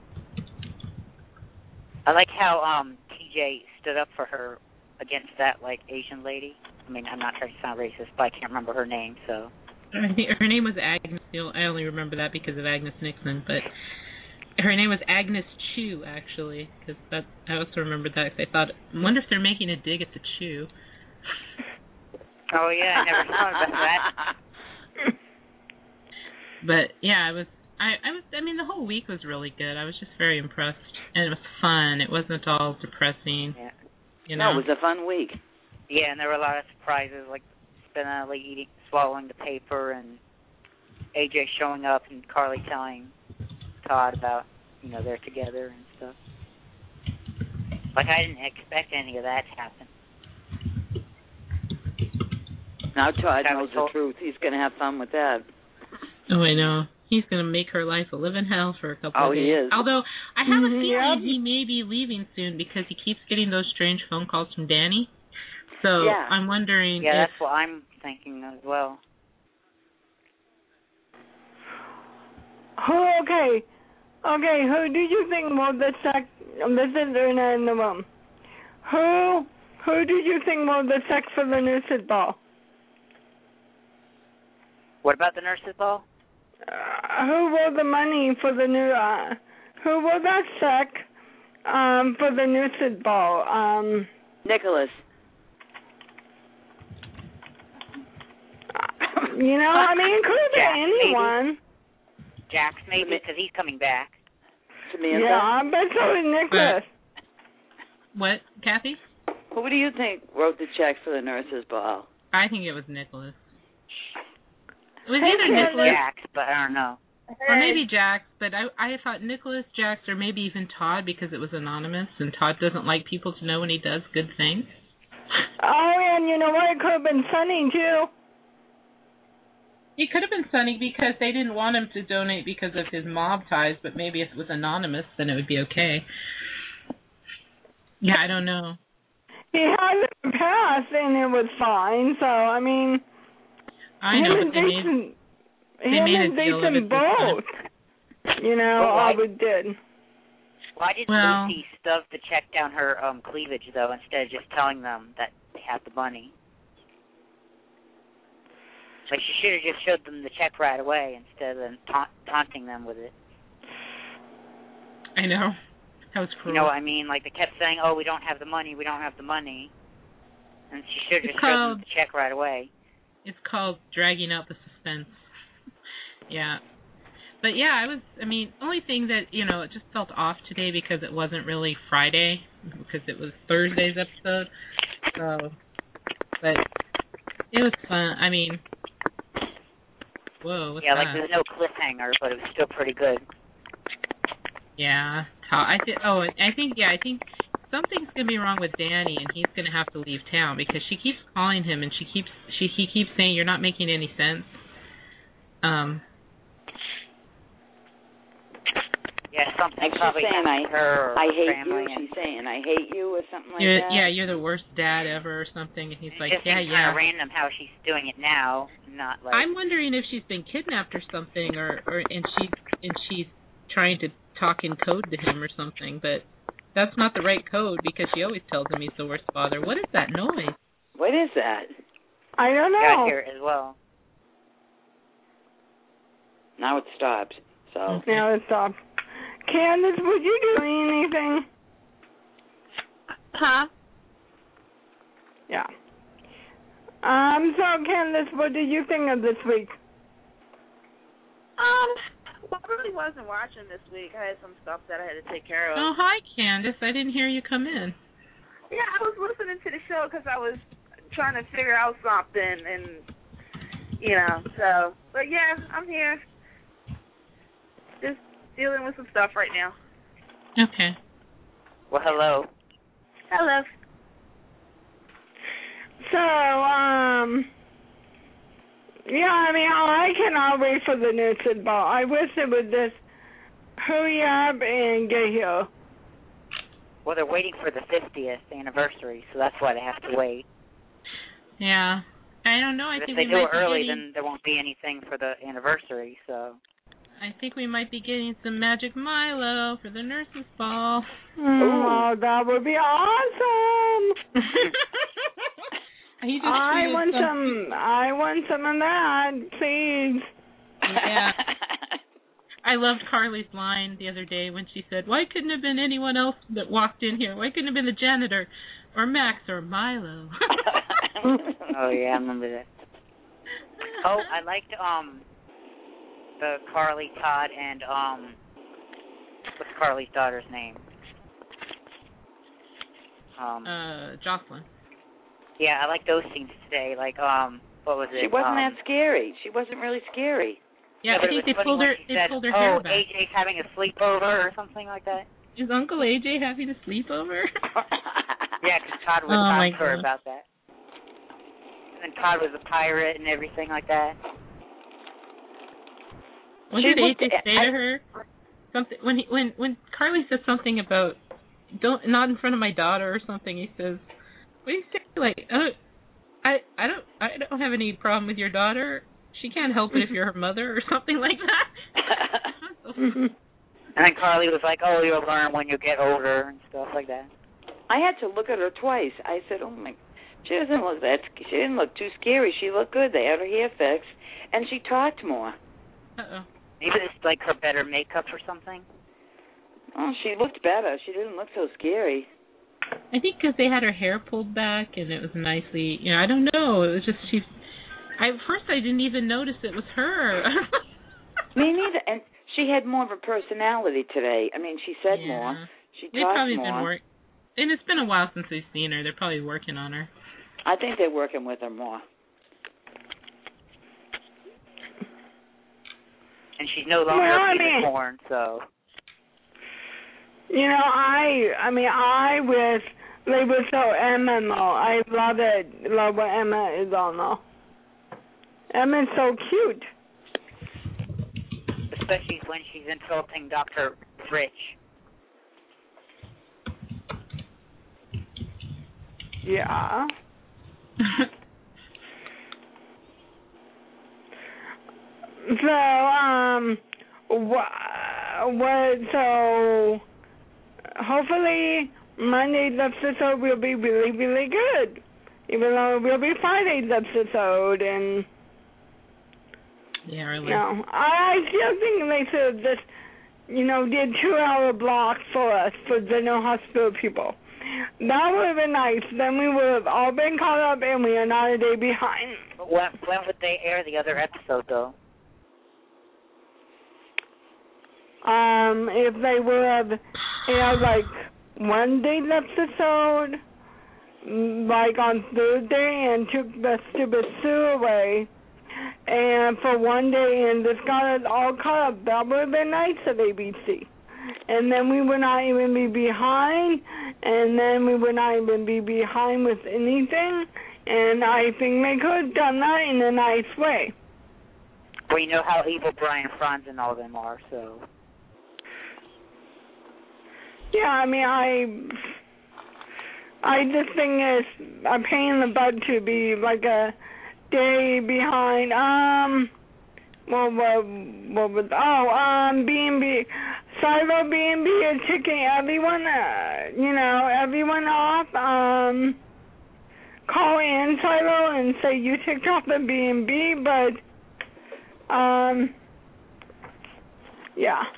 S11: I like how um T J stood up for her against that like Asian lady. I mean, I'm not trying to sound racist, but I can't remember her name, so.
S9: I think her name was Agnes. I only remember that because of Agnes Nixon, but her name was Agnes Chu, actually, because that I also remembered that. Cause I thought, I wonder if they're making a dig at the Chu.
S11: Oh yeah, I never thought about that.
S9: But yeah, I was. I, I was. I mean, the whole week was really good. I was just very impressed, and it was fun. It wasn't all depressing.
S11: Yeah.
S9: You know,
S8: no, it was a fun week.
S11: Yeah, and there were a lot of surprises, like Spinelli eating, swallowing the paper, and A J showing up, and Carly telling Todd about, you know, they're together and stuff. Like, I didn't expect any of that to happen.
S8: Now Todd
S11: I
S8: knows
S11: was
S8: the
S11: told-
S8: truth. He's going to have fun with that.
S9: Oh, I know. He's going to make her life a living hell for a couple
S8: Oh,
S9: of days.
S8: he is.
S9: Although, I have a
S6: Mhm,
S9: feeling
S6: yep.
S9: he may be leaving soon because he keeps getting those strange phone calls from Danny. So,
S8: Yeah.
S9: I'm wondering
S11: Yeah,
S9: if...
S11: that's what I'm thinking as well.
S6: Who? Okay, okay. Who do you think will the sex? This is Erna in the room. Who? Who do you think will the sex for the nurses ball?
S11: What about the nurses' ball?
S6: Uh, who will the money for the new? Uh, who will that check um, for the nurses ball? Um,
S8: Nicholas.
S6: You know, I mean, it could have
S11: Jack,
S6: been anyone.
S11: Jax, maybe, because he's coming back.
S8: Samantha.
S6: Yeah, I bet so is Nicholas.
S9: What, Kathy?
S8: Who do you think wrote the check for the nurses' ball?
S9: I think it was Nicholas. It was
S6: Hey,
S9: either
S6: Candace.
S9: Nicholas
S11: Jax, but I don't know.
S9: or maybe Jax, but I I thought Nicholas, Jax, or maybe even Todd because it was anonymous, and Todd doesn't like people to know when he does good things.
S6: Oh, and you know what? It could have been Sunny, too.
S9: He could have been Sonny because they didn't want him to donate because of his mob ties, but maybe if it was anonymous, then it would be okay. Yeah, I don't know.
S6: He had it passed, and it was fine. So, I mean,
S9: I know,
S6: him
S9: but they
S6: and
S9: made,
S6: Jason,
S9: they
S6: him
S9: made a
S6: and
S9: deal of
S6: Jason
S9: it this time.
S6: both, you know,
S11: But why-
S6: always did.
S11: Why did
S9: Well-
S11: Lucy stuff the check down her um, cleavage, though, instead of just telling them that they had the money? Like, she should have just showed them the check right away instead of them taunt- taunting them with it.
S9: I know. That was cruel.
S11: You know what I mean? Like, they kept saying, oh, we don't have the money, we don't have the money. And she should have
S9: It's
S11: just showed
S9: called-
S11: them the check right away.
S9: It's called dragging out the suspense. Yeah. But yeah, I was, I mean, only thing that, you know, it just felt off today because it wasn't really Friday, because it was Thursday's episode. So, but it was fun. I mean, whoa, what's
S11: Yeah,
S9: that?
S11: like, there's no cliffhanger, but it was still pretty good.
S9: Yeah. I think, oh, I think, yeah, I think something's going to be wrong with Danny, and he's going to have to leave town because she keeps calling him, and she keeps, she he keeps saying, you're not making any sense. Um.
S11: Yeah, something
S8: Like she's
S11: probably
S8: saying,
S11: happened
S8: I,
S11: to her or
S8: I hate
S11: family.
S8: you. She's saying, I hate you or something like
S9: You're,
S8: that.
S9: yeah, you're the worst dad ever or something. And he's
S11: It
S9: like,
S11: just
S9: yeah,
S11: seems
S9: yeah.
S11: kind of random how she's doing it now, not like.
S9: I'm wondering if she's been kidnapped or something, or, or and she and she's trying to talk in code to him or something, but that's not the right code because she always tells him he's the worst father. What is that noise?
S8: What is that?
S6: I don't know.
S11: Yeah, I hear it as well.
S8: Now it stopped. So
S6: okay. Now it stopped. Candace, would you do anything?
S12: Huh?
S6: Yeah. Um. So, Candace, what did you think of this week?
S12: Um. Well, I really wasn't watching this week. I had some stuff that I had to take care of.
S9: Oh, hi, Candace. I didn't hear you come in.
S12: Yeah, I was listening to the show because I was trying to figure out something, and, you know, so. But, yeah, I'm here. Just dealing with some stuff right now.
S9: Okay.
S11: Well, hello.
S12: Hello.
S6: So, um... yeah, I mean, I cannot wait for the nurses ball. I wish it would just hurry up and get here.
S11: Well, they're waiting for the fiftieth anniversary, so that's why they have to wait.
S9: Yeah. I don't know. I
S11: if
S9: think
S11: they
S9: we
S11: do
S9: might
S11: it early,
S9: be getting...
S11: then there won't be anything for the anniversary, so...
S9: I think we might be getting some Magic Milo for the nurses' ball.
S6: Oh, that would be awesome!
S9: He just
S6: I want
S9: something.
S6: some. I want some of that, please.
S9: Yeah. I loved Carly's line the other day when she said, "Why couldn't it have been anyone else that walked in here? Why couldn't it have been the janitor, or Max, or Milo?"
S11: Oh yeah, I remember that. Oh, I liked um the Carly, Todd, and um what's Carly's daughter's name? Um.
S9: Uh, Jocelyn.
S11: Yeah, I like those scenes today. Like, um, what was it?
S8: She wasn't
S11: um,
S8: that scary. She wasn't really scary.
S9: Yeah,
S11: yeah
S9: I think they pulled her. They
S11: said,
S9: pulled her
S11: oh,
S9: hair back.
S11: A J's having a sleepover or something like that.
S9: Is Uncle A J having a sleepover?
S11: Yeah, because Todd was
S9: oh
S11: talking to her about that. And then Todd was a pirate and everything like that.
S9: What
S8: she
S9: did A J say
S8: I,
S9: to her? Something when he when when Carly said something about don't not in front of my daughter or something. He says, "What do you say? Like, uh, I I don't I don't have any problem with your daughter. She can't help it if you're her mother or something like that."
S11: And then Carly was like, "Oh, you'll learn when you get older and stuff like that."
S8: I had to look at her twice. I said, "Oh my, she doesn't look that. She didn't look too scary. She looked good. They had her hair fixed, and she talked more."
S9: Uh oh.
S11: Maybe it's like her better makeup or something.
S8: Oh, she looked better. She didn't look so scary.
S9: I think because they had her hair pulled back and it was nicely, you know, I don't know. It was just she. I, at first, I didn't even notice it was her.
S8: Me neither. And she had more of a personality today. I mean, she said
S9: yeah.
S8: more. She
S9: They've
S8: talked
S9: probably
S8: more.
S9: been work, and it's been a while since we've seen her. They're probably working on her.
S8: I think they're working with her more.
S11: And she's no longer
S6: well,
S11: a
S6: I mean,
S11: unicorn, so.
S6: You know, I, I mean, I wish they were so Emma now. I love it. Love what Emma is on now. Emma's so cute.
S11: Especially when she's insulting Doctor Rich.
S6: Yeah. So, um, what, what, so, hopefully Monday's episode will be really, really good. Even though it will be Friday's episode, and,
S9: yeah, really.
S6: you know, I, I still think they should have just, you know, did two-hour blocks for us, for General Hospital people. That would have been nice. Then we would have all been caught up, and we are not a day behind.
S11: But when, when would they air the other episode, though?
S6: Um, if they would have aired, like, one day's episode, like on Thursday, and took the stupid Sue away, and for one day, and just got it all caught up, that would have been nice of A B C. And then we would not even be behind, and then we would not even be behind with anything, and I think they could have done that in a nice way.
S11: Well, you know how evil Brian Franz and all them are, so...
S6: Yeah, I mean, I, I just think it's a pain in the butt to be like a day behind. Um, what, what, what was? Oh, um, being be Silo B and B is kicking everyone, uh, you know, everyone off. Um, call in Silo and say you ticked off the B and B, but, um, yeah.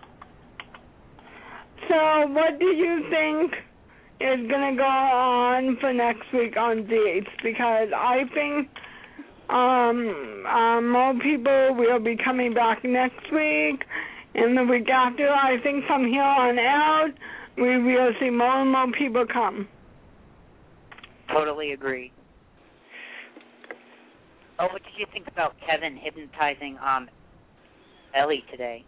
S6: So what do you think is going to go on for next week on Z H? Because I think um, um, more people will be coming back next week and the week after. I think from here on out, we will see more and more people come.
S11: Totally agree. Oh, what did you think about Kevin hypnotizing um, Ellie today?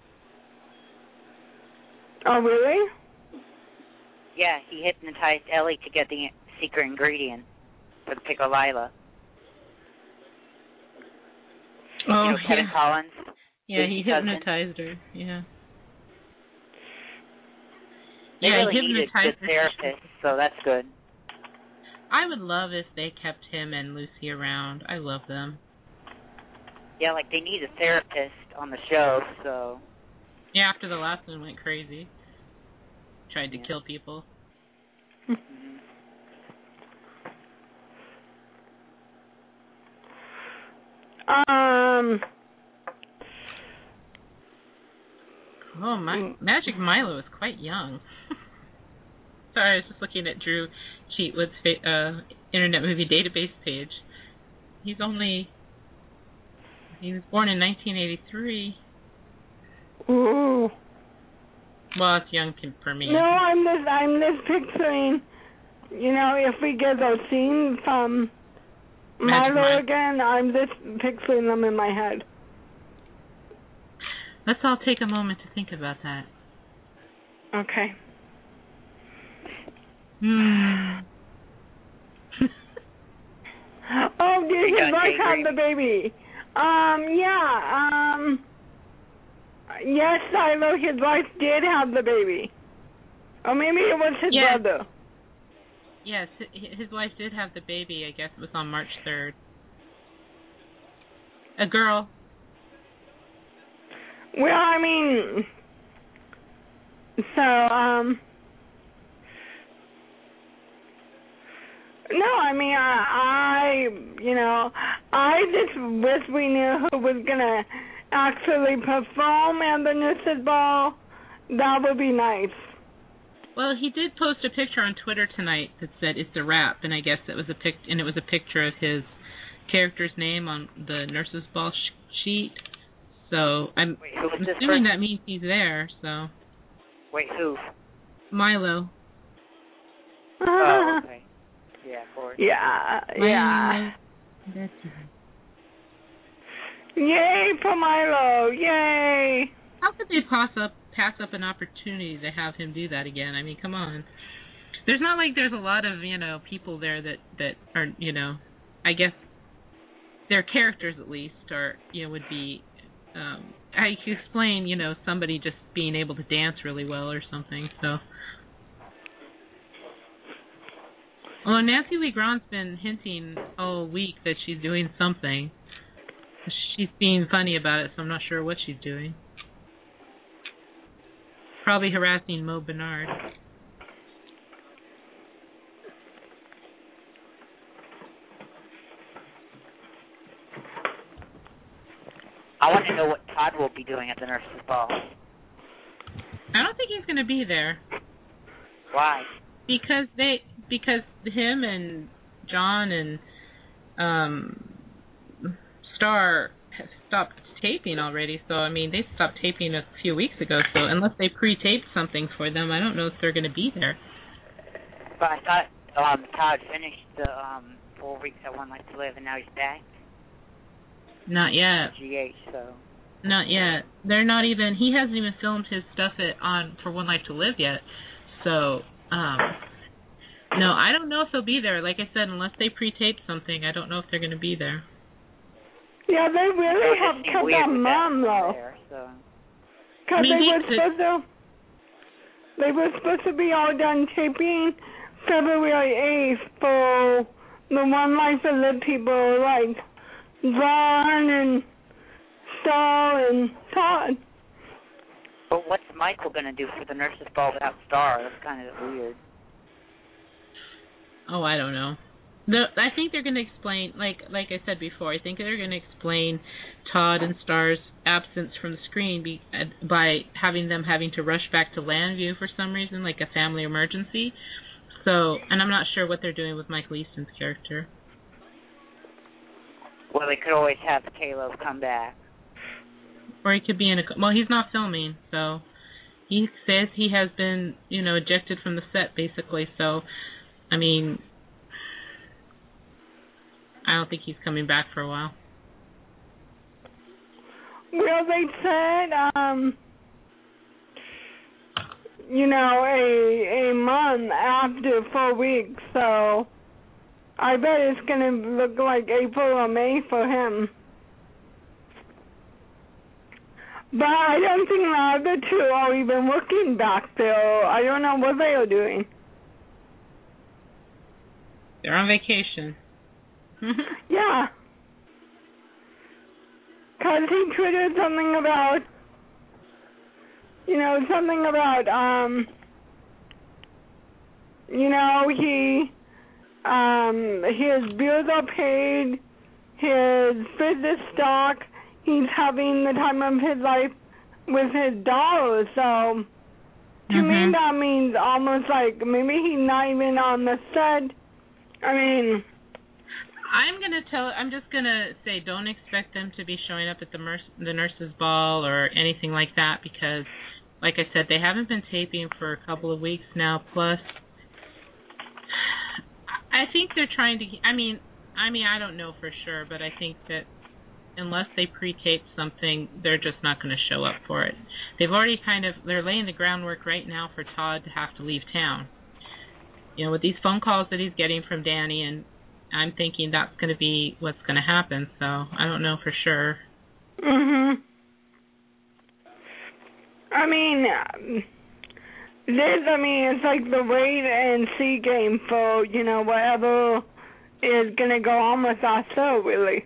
S6: Oh, really?
S11: Yeah, he hypnotized Ellie to get the secret ingredient for the pickle Lila.
S9: Oh,
S11: you know, Kevin
S9: yeah.
S11: Collins?
S9: Yeah, he
S11: cousin?
S9: hypnotized her. Yeah.
S11: They
S9: yeah,
S11: really
S9: he
S11: need a
S9: hypnotized
S11: good
S9: her.
S11: therapist, so that's good.
S9: I would love if they kept him and Lucy around. I love them.
S11: Yeah, like they need a therapist on the show, so...
S9: Yeah, after the last one went crazy. Tried to
S11: yeah.
S9: kill people.
S11: Mm-hmm.
S6: Um...
S9: Oh, my, Magic Milo is quite young. Sorry, I was just looking at Drew Cheatwood's uh, Internet Movie Database page. He's only... He was born in nineteen eighty-three.
S6: Ooh.
S9: Well, it's young for me.
S6: No, I'm just, I'm just picturing, you know, if we get those scenes from
S9: Magic
S6: Milo
S9: Milo.
S6: again, I'm just picturing them in my head.
S9: Let's all take a moment to think about that.
S6: Okay.
S9: Hmm.
S6: Oh, did
S11: You
S6: his
S11: got
S6: wife have
S11: angry?
S6: the baby? Um, yeah, um, yes, Silo, his wife did have the baby. Or maybe it was his
S9: Yeah.
S6: brother.
S9: Yes, hi- his wife did have the baby. I guess it was on March third. A girl.
S6: Well, I mean, so, um, no, I mean, I, I, you know, I just wish we knew who was going to actually perform at the Nurses Ball. That would be nice.
S9: Well, he did post a picture on Twitter tonight that said it's a wrap, and I guess it was a pic, and it was a picture of his character's name on the Nurses Ball sh- sheet. So I'm
S11: Wait, who was this
S9: assuming
S11: person?
S9: that means he's there. So
S11: Wait, who?
S9: Milo.
S11: Oh, okay. Yeah, of course.
S6: Yeah,
S9: Milo.
S6: yeah.
S9: That's it.
S6: Yay for Milo, yay.
S9: How could they pass up pass up an opportunity to have him do that again? I mean, come on. There's not like there's a lot of, you know, people there that, that are, you know, I guess their characters at least are, you know, would be, um, I could explain, you know, somebody just being able to dance really well or something, so. Although Nancy Lee Grant's been hinting all week that she's doing something. She's being funny about it, so I'm not sure what she's doing. Probably harassing Mo Bernard.
S11: I want to know what Todd will be doing at the Nurses Ball.
S9: I don't think he's going to be there.
S11: Why?
S9: Because they, because him and John and um, Star have stopped taping already. So I mean, they stopped taping a few weeks ago. So unless they pre-taped something for them, I don't know if they're going to be there.
S11: But I thought um, Todd finished the um, four weeks at One Life to Live, and now he's back.
S9: Not yet.
S11: G H, so.
S9: Not yet. They're not even. He hasn't even filmed his stuff at, on for One Life to Live yet. So, um, no, I don't know if they'll be there. Like I said, unless they pre-tape something, I don't know if they're going to be there.
S6: Yeah, they really
S11: It
S6: have
S11: would seem
S6: kept
S11: weird
S6: that
S11: with
S6: mom,
S11: that
S6: though.
S11: there, so.
S6: Because
S9: I mean,
S6: they
S9: he
S6: were
S9: could-
S6: supposed to, they were supposed to be all done taping February eighth for the One Life to Live people like John and Star and Todd.
S11: But what's Michael going to do for the nurses' ball without Star? That's kind of weird.
S9: Oh, I don't know. The, I think they're going to explain, like like I said before, I think they're going to explain Todd and Star's absence from the screen be, uh, by having them having to rush back to Landview for some reason, like a family emergency. So, and I'm not sure what they're doing with Michael Easton's character.
S11: Well, they could always have Caleb come back.
S9: Or he could be in a... Well, he's not filming, so... He says he has been, you know, ejected from the set, basically, so... I mean... I don't think he's coming back for a while.
S6: Well, they said, um... you know, a, a month after four weeks, so... I bet it's going to look like April or May for him. But I don't think the other two are even working back there. I don't know what they are doing.
S9: They're on vacation.
S6: Yeah. Because he tweeted something about, you know, something about, um, you know, he, um, his bills are paid, his business stock, he's having the time of his life with his dollars, so to
S9: mm-hmm.
S6: me that means almost like maybe he's not even on the set. I mean...
S9: I'm going to tell, I'm just going to say don't expect them to be showing up at the, mer- the nurses' ball or anything like that because, like I said, they haven't been taping for a couple of weeks now, plus I think they're trying to, I mean, I mean, I don't know for sure, but I think that unless they pre-tape something, they're just not going to show up for it. They've already kind of, they're laying the groundwork right now for Todd to have to leave town. You know, with these phone calls that he's getting from Danny, and I'm thinking that's going to be what's going to happen, so I don't know for sure.
S6: Mhm. I mean, this, I mean, it's like the wait and see game for, you know, whatever is going to go on with our show, really.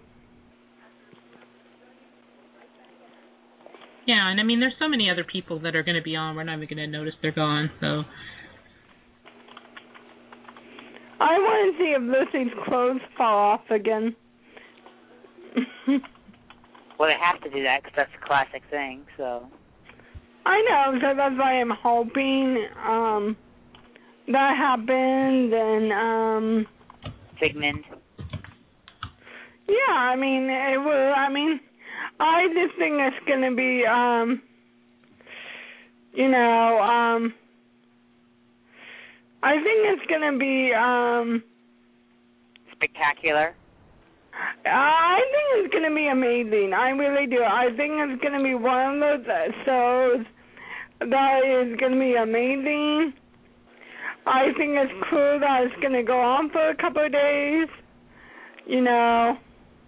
S9: Yeah, and I mean, there's so many other people that are going to be on, we're not even going to notice they're gone, so...
S6: I want to see if Lucy's clothes fall off again.
S11: Well, they have to do that because that's a classic thing, so...
S6: I know, so that's why I'm hoping um, that happened, and... Um,
S11: Figment.
S6: Yeah, I mean, it will, I mean, I just think it's going to be, um, you know, um... I think it's going to be, um...
S11: spectacular?
S6: I think it's going to be amazing. I really do. I think it's going to be one of those shows that is going to be amazing. I think it's cool that it's going to go on for a couple of days. You know,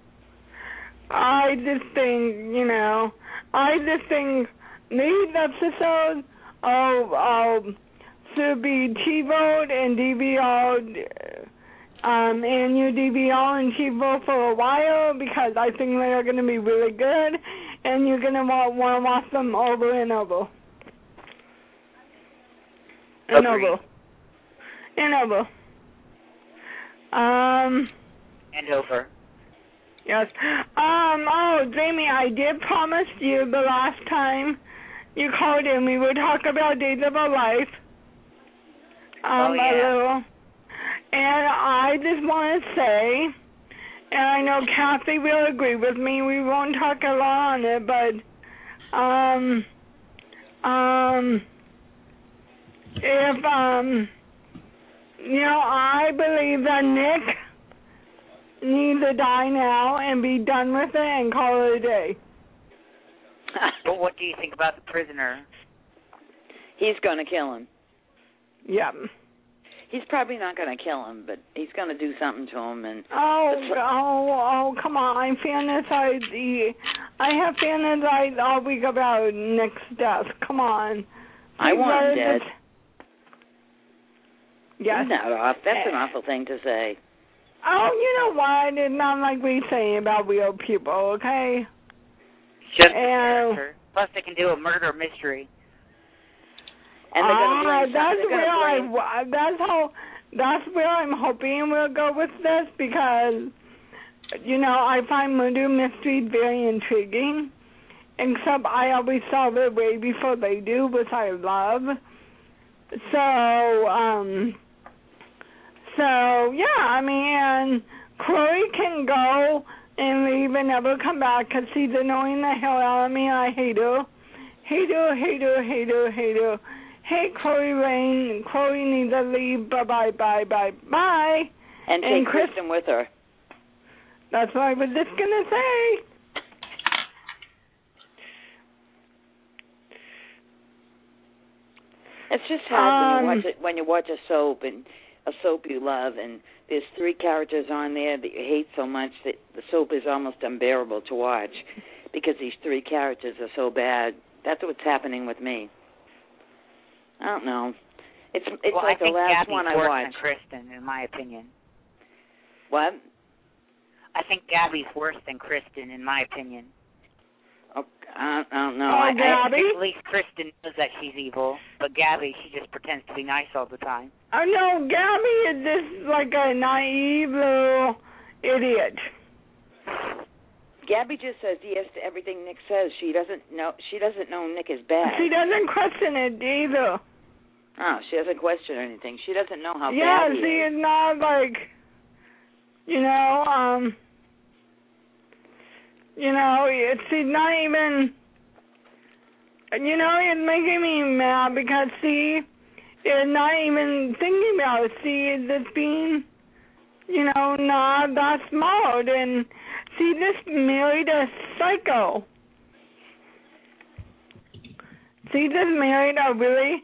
S6: I just think, you know, I just think these episodes of... of to be TiVo'd and D V R'd, um, and you D V R and TiVo for a while because I think they are going to be really good, and you're going to want, want to watch them over and over. And
S11: Agreed.
S6: over. And over. Um.
S11: And over.
S6: Yes. Um. Oh, Jamie, I did promise you the last time you called in we would talk about Days of Our Life. Um,
S11: oh, yeah.
S6: a little. And I just want to say, and I know Kathy will agree with me, we won't talk a lot on it, but, um, um, if, um, you know, I believe that Nick needs to die now and be done with it and call it a day.
S11: But what do you think about the prisoner?
S8: He's going to kill him.
S6: Yeah.
S8: He's probably not going to kill him, but he's going to do something to him. And
S6: oh, oh, oh, come on! I'm fantasizing. I have fantasized all week about Nick's death. Come on.
S8: I
S6: You
S8: want him
S6: guys-
S8: dead.
S6: Yes.
S8: Not off. That's an awful thing to say.
S6: Oh, you know what? It's not like we say about real people, okay?
S11: Just
S6: And-
S11: a character. Plus, they can do a murder mystery.
S8: And they're going to
S6: uh,
S8: blame
S6: that's
S8: they're
S6: where
S8: blame...
S6: I, that's how, that's where I'm hoping we'll go with this because, you know, I find murder mysteries very intriguing, except I always solve it way before they do, which I love. So, um, so, yeah, I mean, Chloe can go and leave and never come back because she's annoying the hell out of me. I hate her. Hate her, hate her, hate her, hate her. Hey, Chloe Rain. Chloe needs to leave. Bye-bye, bye, bye, bye.
S8: And take
S6: and Chris,
S8: Kristen with her.
S6: That's what I was just going to say.
S8: It's just hard
S6: um,
S8: when you watch it, when you watch a soap and a soap you love, and there's three characters on there that you hate so much that the soap is almost unbearable to watch because these three characters are so bad. That's what's happening with me. I don't know. It's it's
S11: well,
S8: like
S11: I think
S8: the last
S11: Gabby's
S8: one I
S11: worse
S8: watched.
S11: than Kristen, in my opinion.
S8: What?
S11: I think Gabby's worse than Kristen, in my opinion.
S8: Oh, I, I don't know.
S6: Oh,
S8: I,
S6: Gabby?
S11: I, at least Kristen knows that she's evil, but Gabby, she just pretends to be nice all the time.
S6: Oh, no, Gabby is just like a naive little idiot.
S8: Gabby just says yes to everything Nick says. She doesn't know. She doesn't know Nick is bad.
S6: She doesn't question it either.
S8: Oh, she doesn't question anything. She doesn't know how
S6: yeah,
S8: bad he
S6: she
S8: is.
S6: is not like, you know, um, you know, it's she's not even, you know, it's making me mad because she is not even thinking about it. She is just being, you know, not that smart, and she just married a psycho. She just married a really,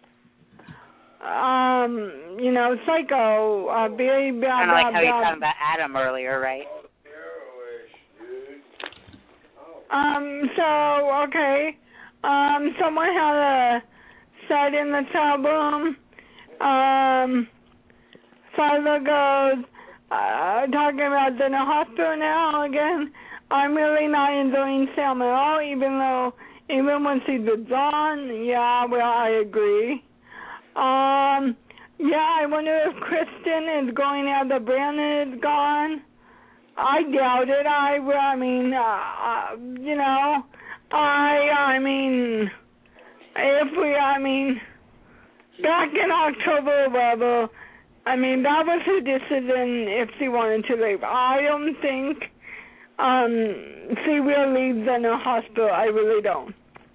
S6: um, you know, psycho, uh, very bad,
S11: Kind of like
S6: bad,
S11: how you were
S6: bad.
S11: talking about Adam earlier, right?
S6: Um, so, okay, um, someone had a said in the chat room, um, Father goes, uh, talking about the hospital now again, I'm really not enjoying Sam at all, even though, even when she was on, yeah, well, I agree. Um, yeah, I wonder if Kristen is going now that Brandon is gone. I doubt it. I, well, I mean, uh, uh, you know, I, I mean, if we, I mean, back in October or whatever, I mean, that was her decision if she wanted to leave. I don't think um, she will leave the new hospital. I really don't.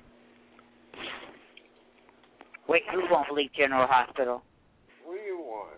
S11: Wait, who won't leave General Hospital?
S13: We want.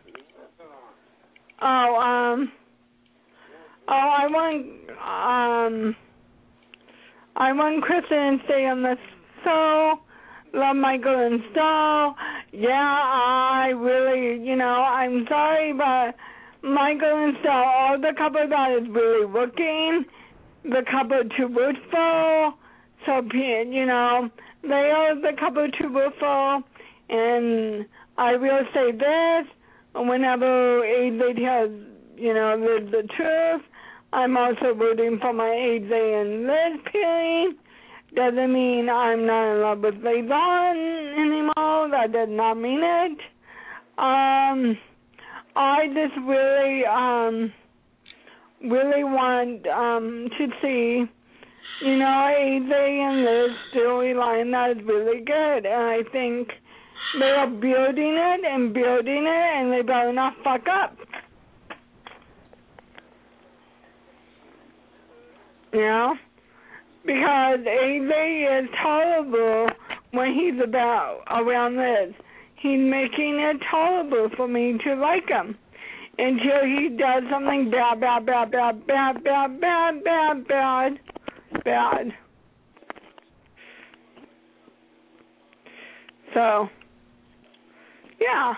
S6: Oh, um, oh, I want, um, I want Kristen to stay on the show. Love Michael and Stowe. Yeah, I really, you know, I'm sorry, but Michael and Stowe are the couple that is really working, the couple to root for. So, you know, they are the couple to root for. And I will say this, whenever A J tells, you know, the, the truth, I'm also rooting for my A J and Liz Perry. Doesn't mean I'm not in love with Layvon anymore. That does not mean it. Um, I just really, um, really want um to see, you know, A J and Liz storyline that is really good, and I think they are building it and building it, and they better not fuck up. You know? Because A J is tolerable when he's about around this. He's making it tolerable for me to like him until he does something bad, bad, bad, bad, bad, bad, bad, bad, bad, bad. So, yeah.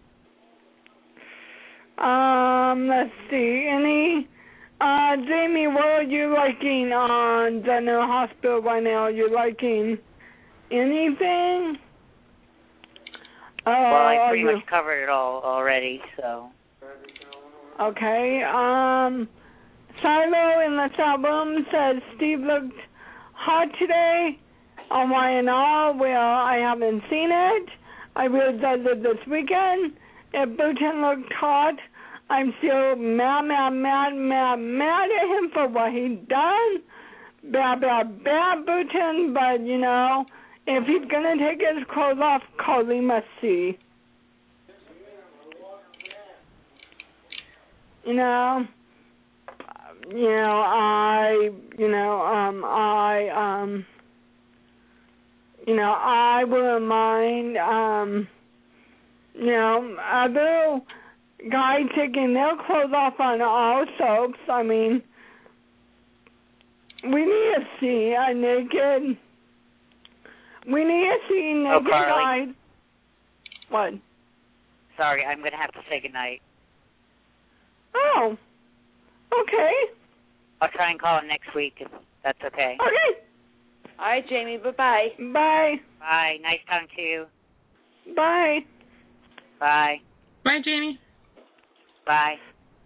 S6: Um, let's see. Any... Uh, Jamie, what are you liking on the new hospital right now? Are you liking anything? Uh,
S11: well, I pretty
S6: you...
S11: much covered it all already, so.
S6: Okay, um, Silo in the chat room says Steve looked hot today. on Y N R. Well, I haven't seen it. I will does it this weekend. If Booten looked hot, I'm still mad, mad, mad, mad, mad at him for what he done. Bad, bad, bad Booten, but, you know, if he's going to take his clothes off, Carly must see. You know, you know, I, you know, um, I, um, you know, I wouldn't mind, um, you know, other guys taking their clothes off on all soaps. I mean, we need to see a naked, we need to see naked
S11: oh, Carly.
S6: guys. What?
S11: Sorry, I'm going to have to say goodnight.
S6: Oh, okay.
S11: I'll try and call it next week if that's okay.
S6: Okay.
S8: All right, Jamie, bye-bye.
S6: Bye.
S11: Bye. Nice talking to you.
S6: Bye.
S11: Bye.
S9: Bye, Jamie.
S11: Bye.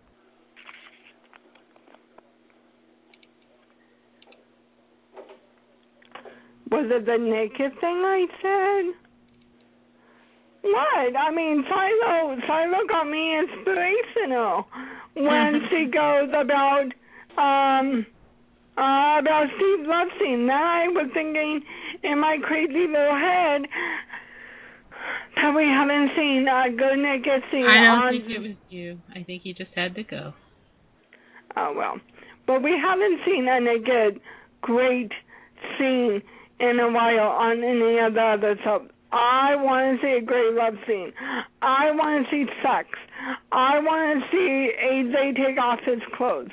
S6: Was it the naked thing I said? What? I mean, Silo, Silo got me inspirational when she goes about, um, uh, about Steve Lovesing. Then I was thinking in my crazy little head that we haven't seen a good naked scene.
S9: I don't
S6: on...
S9: think it was you. I think he just had to go.
S6: Oh, well. But we haven't seen a naked, great scene in a while on any of the other soaps. I want to see a great love scene. I want to see sex. I want to see A J take off his clothes.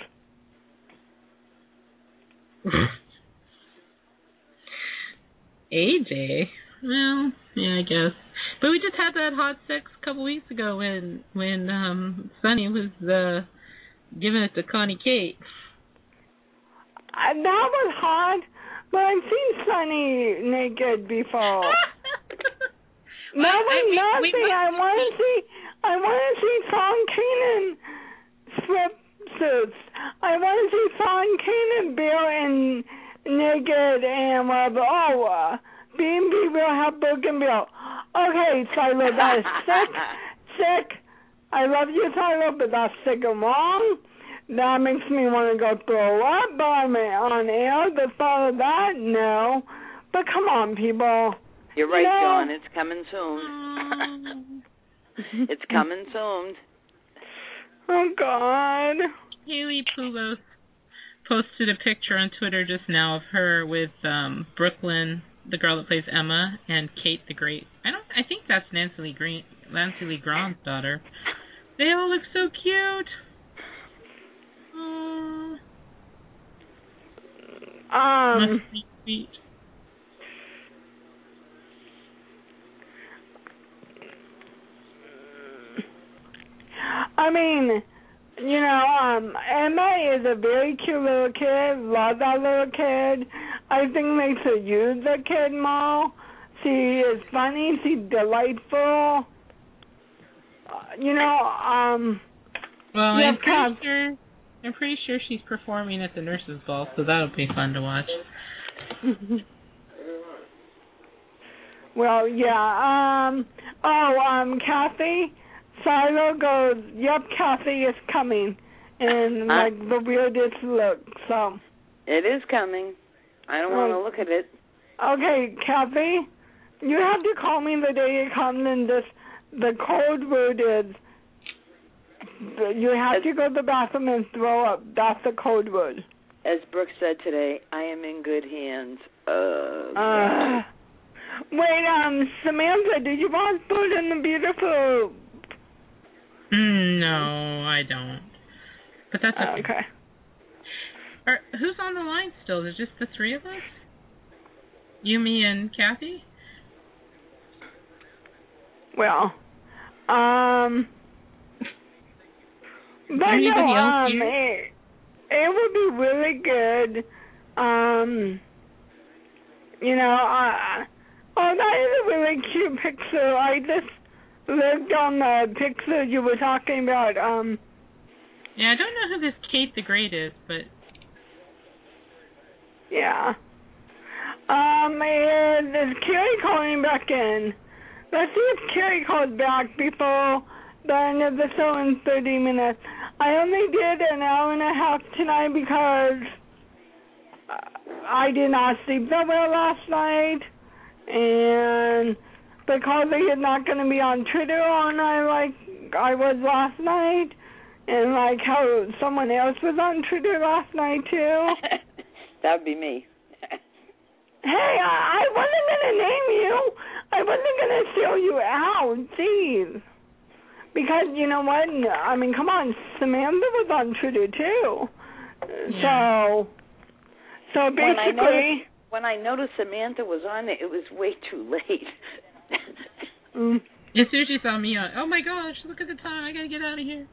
S9: A J? Well, yeah, I guess. But we just had that hot sex a couple weeks ago when when um Sonny was uh, giving it to Connie Kate.
S6: Uh, that was hot, but I've seen Sonny naked before. No,
S9: well,
S6: I'm
S9: we,
S6: not
S9: we,
S6: saying
S9: we,
S6: I want to see. I want to see Sean Kanan slip suits. I want to see Sean Kanan Bill and naked and whatever. Oh, uh, B and B will have Book and Bill. Okay, Silo, that is sick, sick. I love you, Silo, but that's sick and wrong. That makes me want to go throw up. But I mean, on air, the thought of that, no. But come on, people.
S8: You're right,
S6: no.
S8: Dawn. It's coming soon. It's coming soon.
S6: Oh, God.
S9: Haley Poulos posted a picture on Twitter just now of her with um, Brooklyn, the girl that plays Emma, and Kate the Great. I don't. I think that's Nancy Lee Green, Nancy Lee Grant's daughter. They all look so cute. Oh.
S6: Um.
S9: Must be sweet.
S6: I mean, you know, um, Emma is a very cute little kid. Love that little kid. I think makes her use the kid more. She is funny. She's delightful. Uh, you know, um.
S9: Well, I'm pretty
S6: Kev.
S9: sure. I'm pretty sure she's performing at the nurses' ball, so that'll be fun to watch.
S6: Well, yeah. Um. Oh, um, Kathy. Silo goes, yep, Kathy is coming, and
S8: Huh?
S6: like the weirdest look. So
S8: It is coming. I don't want to
S6: Oh.
S8: look at it.
S6: okay, Kathy, you have to call me the day it comes, and this the code word is you have to go to the bathroom and throw up. That's the code word.
S8: As Brooke said today, I am in good hands. Uh,
S6: Uh, wait, um, Samantha, did you want to put in the beautiful?
S9: Mm, no, I don't. But that's okay.
S6: Okay.
S9: Are, who's on the line still? Is it just the three of us? You, me, and Kathy?
S6: Well, um, but
S9: Anybody
S6: no,
S9: else
S6: um,
S9: here?
S6: it, it would be really good, um, you know, uh, oh, that is a really cute picture. I just lived on the picture you were talking about, um.
S9: Yeah, I don't know who this Kate the Great is, but...
S6: Yeah. Um, is, is Carrie calling back in? Let's see if Carrie calls back before the end of the show in thirty minutes. I only did an hour and a half tonight because I did not sleep that well last night, and because I is not going to be on Twitter all night like I was last night, and like how someone else was on Twitter last night too.
S8: That would be me.
S6: Hey, I, I wasn't going to name you. I wasn't going to sell you out. Jeez. Because, you know what? I mean, come on. Samantha was on Twitter, too. Yeah. So, so basically... When I, noticed,
S8: when I noticed Samantha was on it, it was way too late.
S6: mm.
S9: As soon as she saw me on, oh, my gosh, look at the time. I got to get out of here.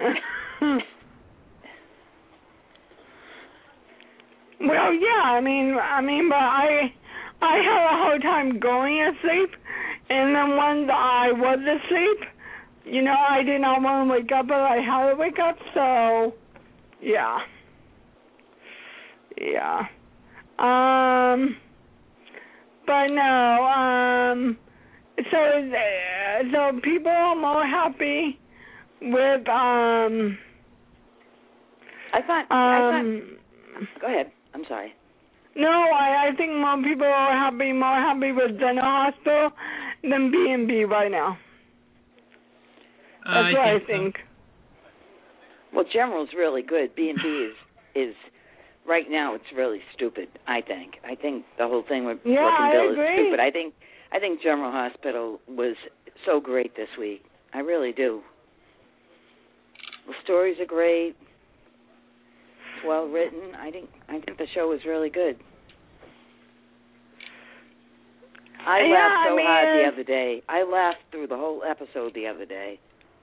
S6: Well, yeah, I mean, I mean, but I, I had a hard time going asleep, and then once I was asleep, you know, I did not want to wake up, but I had to wake up, so, yeah, yeah, um, but no, um, so, uh, so people are more happy with, um,
S8: I thought,
S6: um,
S8: I thought, go ahead. I'm sorry.
S6: No, I, I think more people are happy, more happy with General Hospital than B and B right now. That's
S9: uh,
S6: what
S9: I
S6: I
S9: think.
S6: think.
S8: So. Well, General's really good. B and B is is right now it's really stupid. I think. I think the whole thing with
S6: yeah,
S8: Broken Bill
S6: I agree.
S8: is stupid. I think I think General Hospital was so great this week. I really do. The stories are great. Well written. I think I think the show was really good. I
S6: yeah,
S8: laughed so
S6: I mean,
S8: hard the other day. I laughed through the whole episode the other day.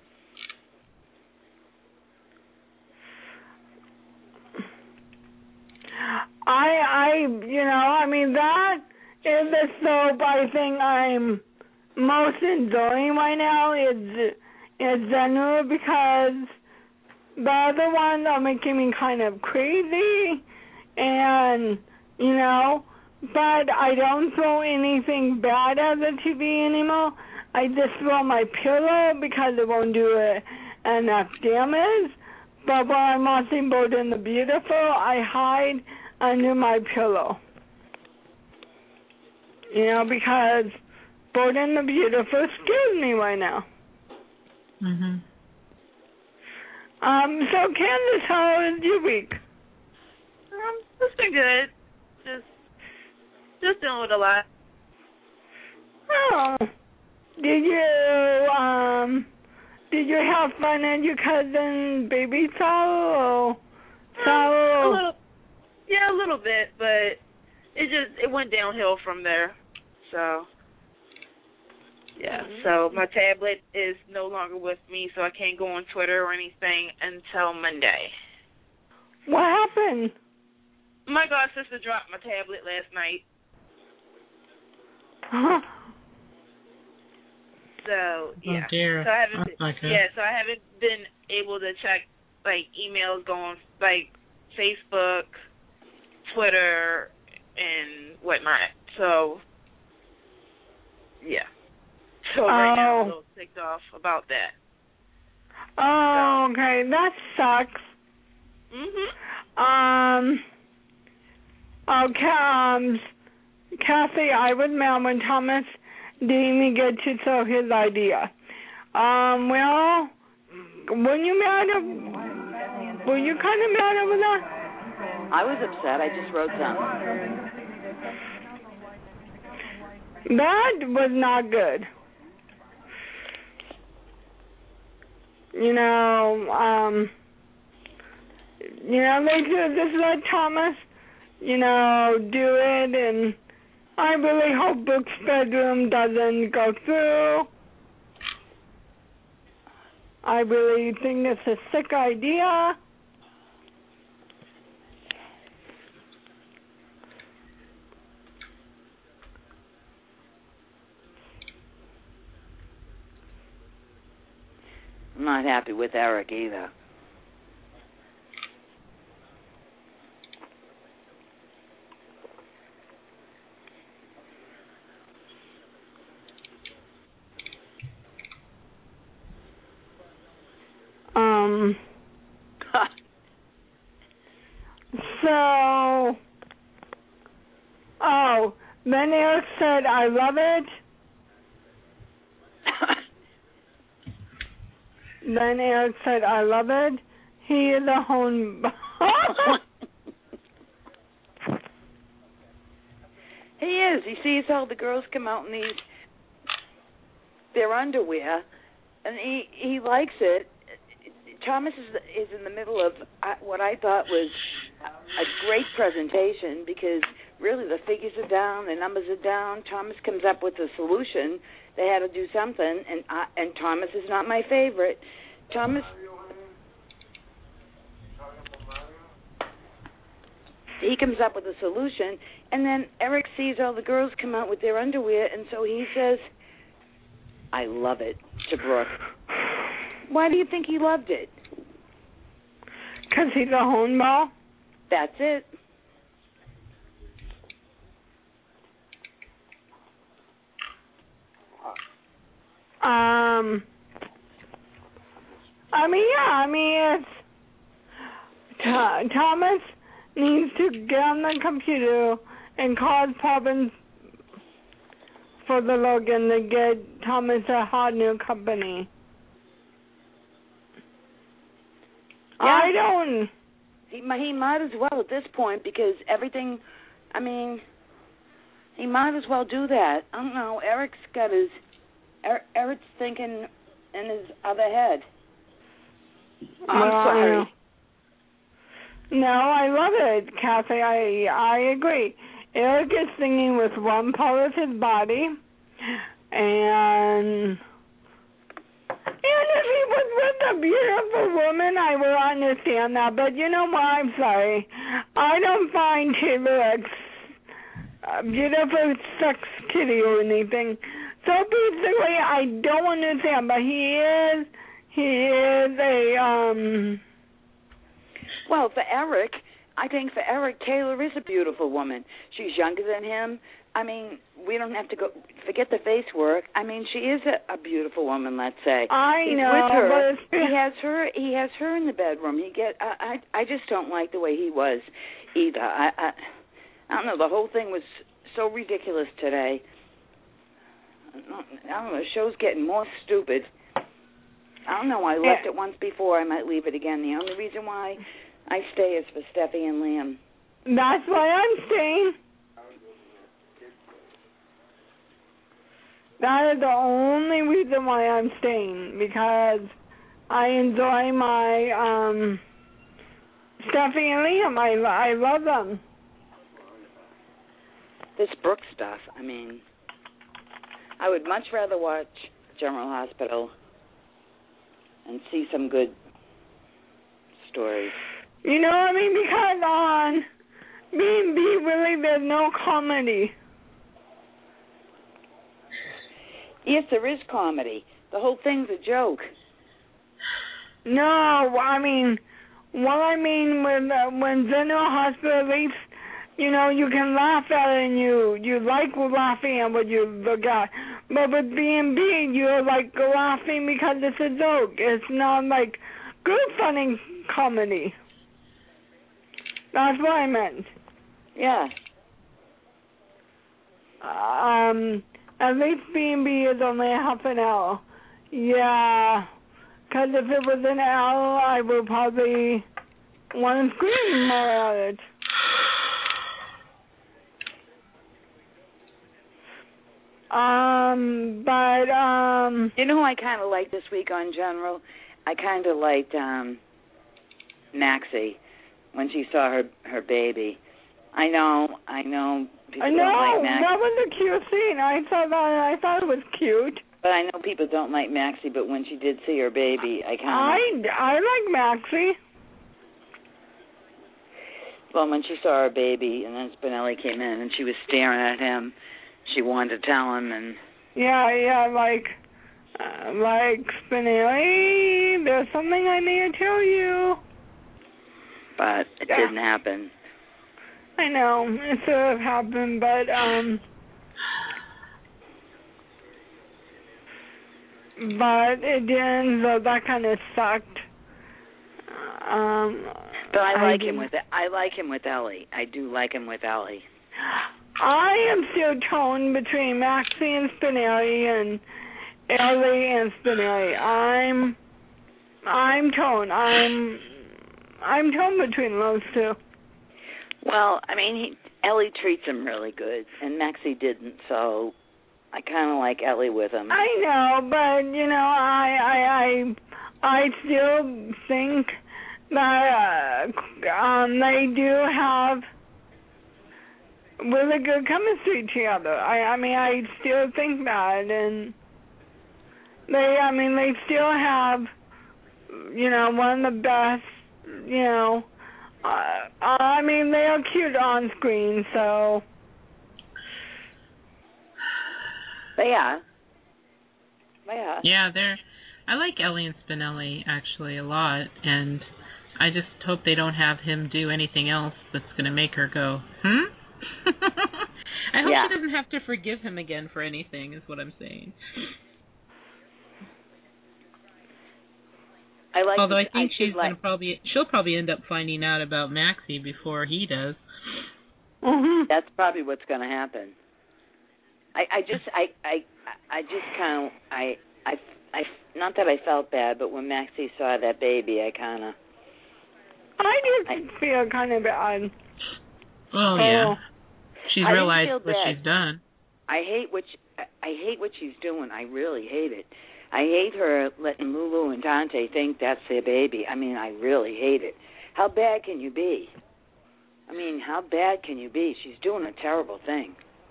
S6: I I you know, I mean that is the soap I think I'm most enjoying right now is is General because the other ones are making me kind of crazy, and, you know, but I don't throw anything bad at the T V anymore. I just throw my pillow because it won't do it enough damage. But when I'm watching Bold and the Beautiful, I hide under my pillow. You know, because Bold and the Beautiful scares me right now.
S9: Mm-hmm.
S6: Um, so Candace, how is your week?
S12: Um, it's been good. Just, just dealing with a lot.
S6: Oh, did you, um, did you have fun at your cousin's baby shower? Or shower?
S12: Um, a little, yeah, a little bit, but it just, it went downhill from there, so. Yeah, so my tablet is no longer with me, so I can't go on Twitter or anything until Monday.
S6: What happened?
S12: My god sister dropped my tablet last night.
S6: Huh.
S12: So yeah,
S9: oh dear.
S12: so I haven't,
S9: That's not good.
S12: yeah, so I haven't been able to check like emails going like Facebook, Twitter, and whatnot. So yeah. So right now I'm a little ticked off about that.
S6: Oh, okay. That sucks.
S12: Mhm.
S6: Um. Okay. Um. Kathy, I was mad when Thomas didn't even get to tell his idea. Um. Well, were you mad? Of, were you kind of mad over that?
S8: I was upset. I just wrote something.
S6: That was not good. You know, um, you know, they could just let Thomas, you know, do it, and I really hope Brooke's bedroom doesn't go through. I really think it's a sick idea.
S8: I'm not happy with Eric either.
S6: So, oh, then Eric said, I love it. Then Eric said, I love it. He is a home.
S8: He is. He sees all the girls come out in these their underwear, and he he likes it. Thomas is is in the middle of what I thought was a great presentation, because really the figures are down, the numbers are down. Thomas comes up with a solution. They had to do something, and I, and Thomas is not my favorite. Thomas. He comes up with a solution, and then Eric sees all the girls come out with their underwear, and so he says, I love it, to Brooke. Why do you think he loved it?
S6: Because he's a hornball?
S8: That's it.
S6: Um, I mean, yeah, I mean, it's, Th- Thomas needs to get on the computer and cause problems for the Logan to get Thomas a hot new company.
S8: Yeah.
S6: I don't.
S8: He, he might as well at this point, because everything, I mean, he might as well do that. I don't know. Eric's got his, er, Eric's thinking in his other head. I'm
S6: no,
S8: sorry.
S6: No, I love it, Kathy. I I agree. Eric is thinking with one part of his body, and and if he was with a beautiful woman, I would understand that. But you know what? I'm sorry. I don't find Taylor X a beautiful sex kitty or anything. So basically, I don't understand. But he is he is a um.
S8: Well, for Eric, I think for Eric, Taylor is a beautiful woman. She's younger than him. I mean, we don't have to go forget the face work. I mean, she is a, a beautiful woman. Let's say
S6: I
S8: He's
S6: know,
S8: with her.
S6: but
S8: he has her. He has her in the bedroom. He get. I. I, I just don't like the way he was either. I, I. I don't know. The whole thing was so ridiculous today. I don't know. The show's getting more stupid. I don't know. I left
S6: yeah.
S8: it once before. I might leave it again. The only reason why I stay is for Steffi and Liam.
S6: That's why I'm staying. That is the only reason why I'm staying, because I enjoy my um, Steffi and Liam. I, I love them.
S8: This Brooke stuff, I mean, I would much rather watch General Hospital and see some good stories.
S6: You know what I mean? Because on B and B, really, there's no comedy.
S8: Yes, there is comedy. The whole thing's a joke.
S6: No, I mean, what I mean when uh, when General Hospital leaves, you know, you can laugh at it and you you like laughing at what you look at. But with B and B, you're like laughing because it's a joke. It's not like good funny comedy. That's what I meant.
S8: Yeah.
S6: Um, at least B and B is only half an hour. Yeah, because if it was an hour, I would probably want to scream more at it. Um, but, um...
S8: You know who I kind of liked this week on General? I kind of liked, um, Maxie when she saw her her baby. I know, I know people
S6: I know,
S8: don't like Maxie.
S6: that was a cute scene. I thought that, I thought it was cute.
S8: But I know people don't like Maxie, but when she did see her baby, I kind
S6: of... I, I like Maxie.
S8: Well, when she saw her baby, and then Spinelli came in, and she was staring at him, she wanted to tell him, and...
S6: Yeah, yeah, like... Uh, like, Spinelli, there's something I need to tell you.
S8: But it
S6: yeah.
S8: didn't happen.
S6: I know, it should have happened, but, um... But it didn't, so that kind of sucked. Um...
S8: But I
S6: I
S8: like
S6: do.
S8: him with it. I like him with Ellie. I do like him with Ellie.
S6: I am still torn between Maxie and Spinelli and Ellie and Spinelli. I'm, I'm torn. I'm, I'm torn between those two.
S8: Well, I mean, he, Ellie treats him really good, and Maxie didn't. So I kind of like Ellie with him.
S6: I know, but you know, I, I, I, I still think that uh, um, they do have really good chemistry together. I, I mean, I still think that, and they, I mean, they still have, you know, one of the best, you know. Uh, I mean, they are cute on screen, so.
S8: They are. They are.
S9: Yeah, they're. I like Ellie and Spinelli actually a lot, and I just hope they don't have him do anything else that's going to make her go, hmm? I hope
S8: Yeah.
S9: she doesn't have to forgive him again for anything, is what I'm saying.
S8: I like.
S9: Although I think
S8: I
S9: she's
S8: like,
S9: gonna probably she'll probably end up finding out about Maxie before he does.
S6: Mm-hmm.
S8: That's probably what's going to happen. I, I just, I, I, I just kind of, I, I, I, not that I felt bad, but when Maxie saw that baby, I kind of.
S6: I did feel kind of bad.
S9: Oh yeah, she's
S8: I didn't
S9: realized
S8: feel
S9: what
S8: bad.
S9: she's done.
S8: I hate what she, I hate what she's doing. I really hate it. I hate her letting Lulu and Dante think that's their baby. I mean, I really hate it. How bad can you be? I mean, how bad can you be? She's doing a terrible thing.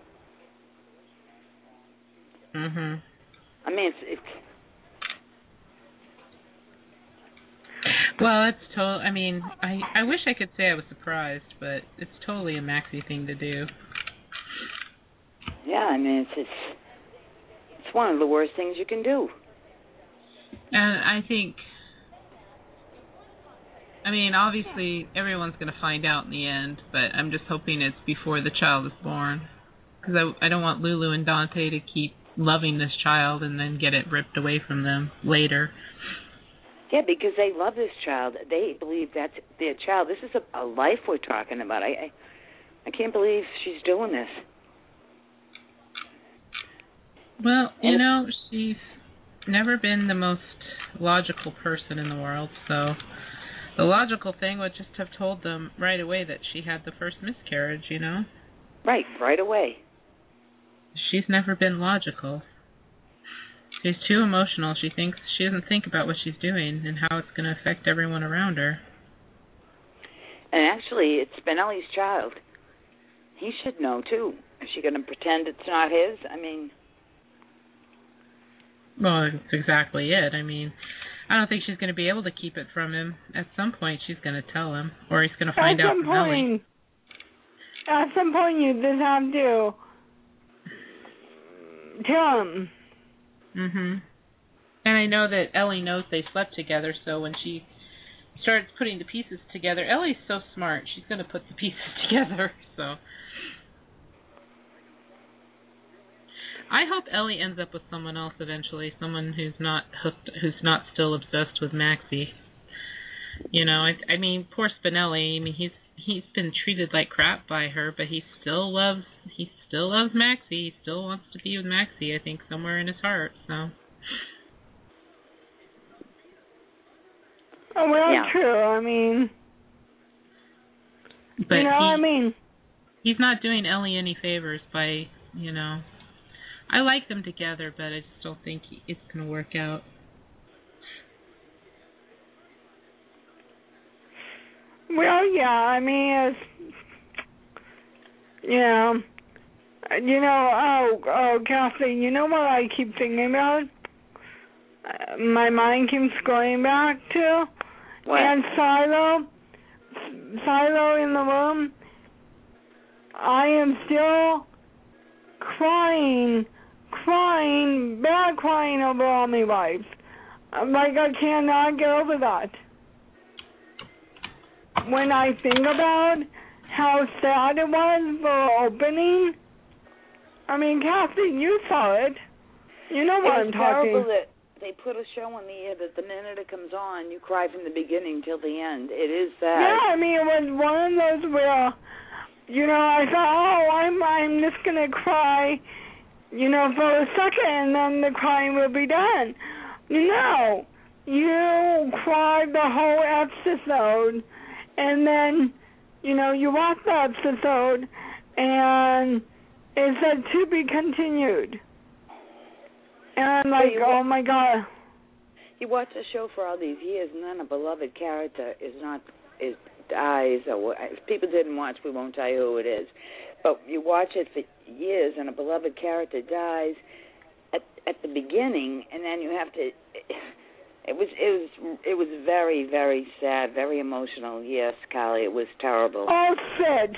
S9: Mhm.
S8: I mean, it's, it's
S9: Well, it's to- I mean, I I wish I could say I was surprised, but it's totally a Maxie thing to do.
S8: yeah. I mean, it's it's it's one of the worst things you can do.
S9: And I think, I mean, obviously everyone's going to find out in the end, but I'm just hoping it's before the child is born, because I I don't want Lulu and Dante to keep loving this child and then get it ripped away from them later.
S8: Yeah, because they love this child. They believe that's their child. This is a, a life we're talking about. I, I I can't believe she's doing this.
S9: Well, you
S8: And-
S9: know, she's never been the most logical person in the world, so the logical thing would just have told them right away that she had the first miscarriage, you know?
S8: Right, right away.
S9: She's never been logical. She's too emotional. She thinks she doesn't think about what she's doing and how it's going to affect everyone around her.
S8: And actually, it's Spinelli's child. He should know, too. Is she going to pretend it's not his? I mean...
S9: Well, that's exactly it. I mean, I don't think she's going to be able to keep it from him. At some point, she's going to tell him, or he's going to find
S6: at
S9: out
S6: some
S9: from Ellie.
S6: point, At some point, you just have to tell him.
S9: Mhm. And I know that Ellie knows they slept together, so when she starts putting the pieces together, Ellie's so smart. She's going to put the pieces together. So I hope Ellie ends up with someone else eventually, someone who's not hooked, who's not still obsessed with Maxie. You know, I, I mean, poor Spinelli. I mean, he's he's been treated like crap by her, but he still loves he still loves Maxie. He still wants to be with Maxie, I think, somewhere in his heart. So.
S6: Oh, well,
S8: Yeah.
S6: true. I mean,
S9: But
S6: you know,
S9: he,
S6: I mean,
S9: he's not doing Ellie any favors by, you know. I like them together, but I just don't think it's going to work out.
S6: well, yeah. I mean, it's, you know, you know. Oh, oh, Kathy. You know what I keep thinking about? Uh, my mind keeps going back to.
S8: What?
S6: And Silo, Silo in the room. I am still crying, crying, bad crying over all my wives. Like I cannot get over that. When I think about how sad it was for opening, I mean, Kathy, you saw it. You know what
S8: It
S6: I'm
S8: was
S6: talking.
S8: terrible that they put a show on the air that the minute it comes on, you cry from the beginning till the end. It is sad.
S6: Yeah, I mean, it was one of those where, you know, I thought, oh, I'm, I'm just going to cry, you know, for a second, and then the crying will be done. No, you cried the whole episode, and then, you know, you watch the episode, and it said to be continued. And I'm like, oh my God.
S8: You watch a show for all these years, and then a beloved character is not, is dies, or if people didn't watch, we won't tell you who it is. But you watch it for years, and a beloved character dies at at the beginning, and then you have to. It was it was it was very very sad, very emotional. Yes, Callie, it was terrible.
S6: Oh, Sid.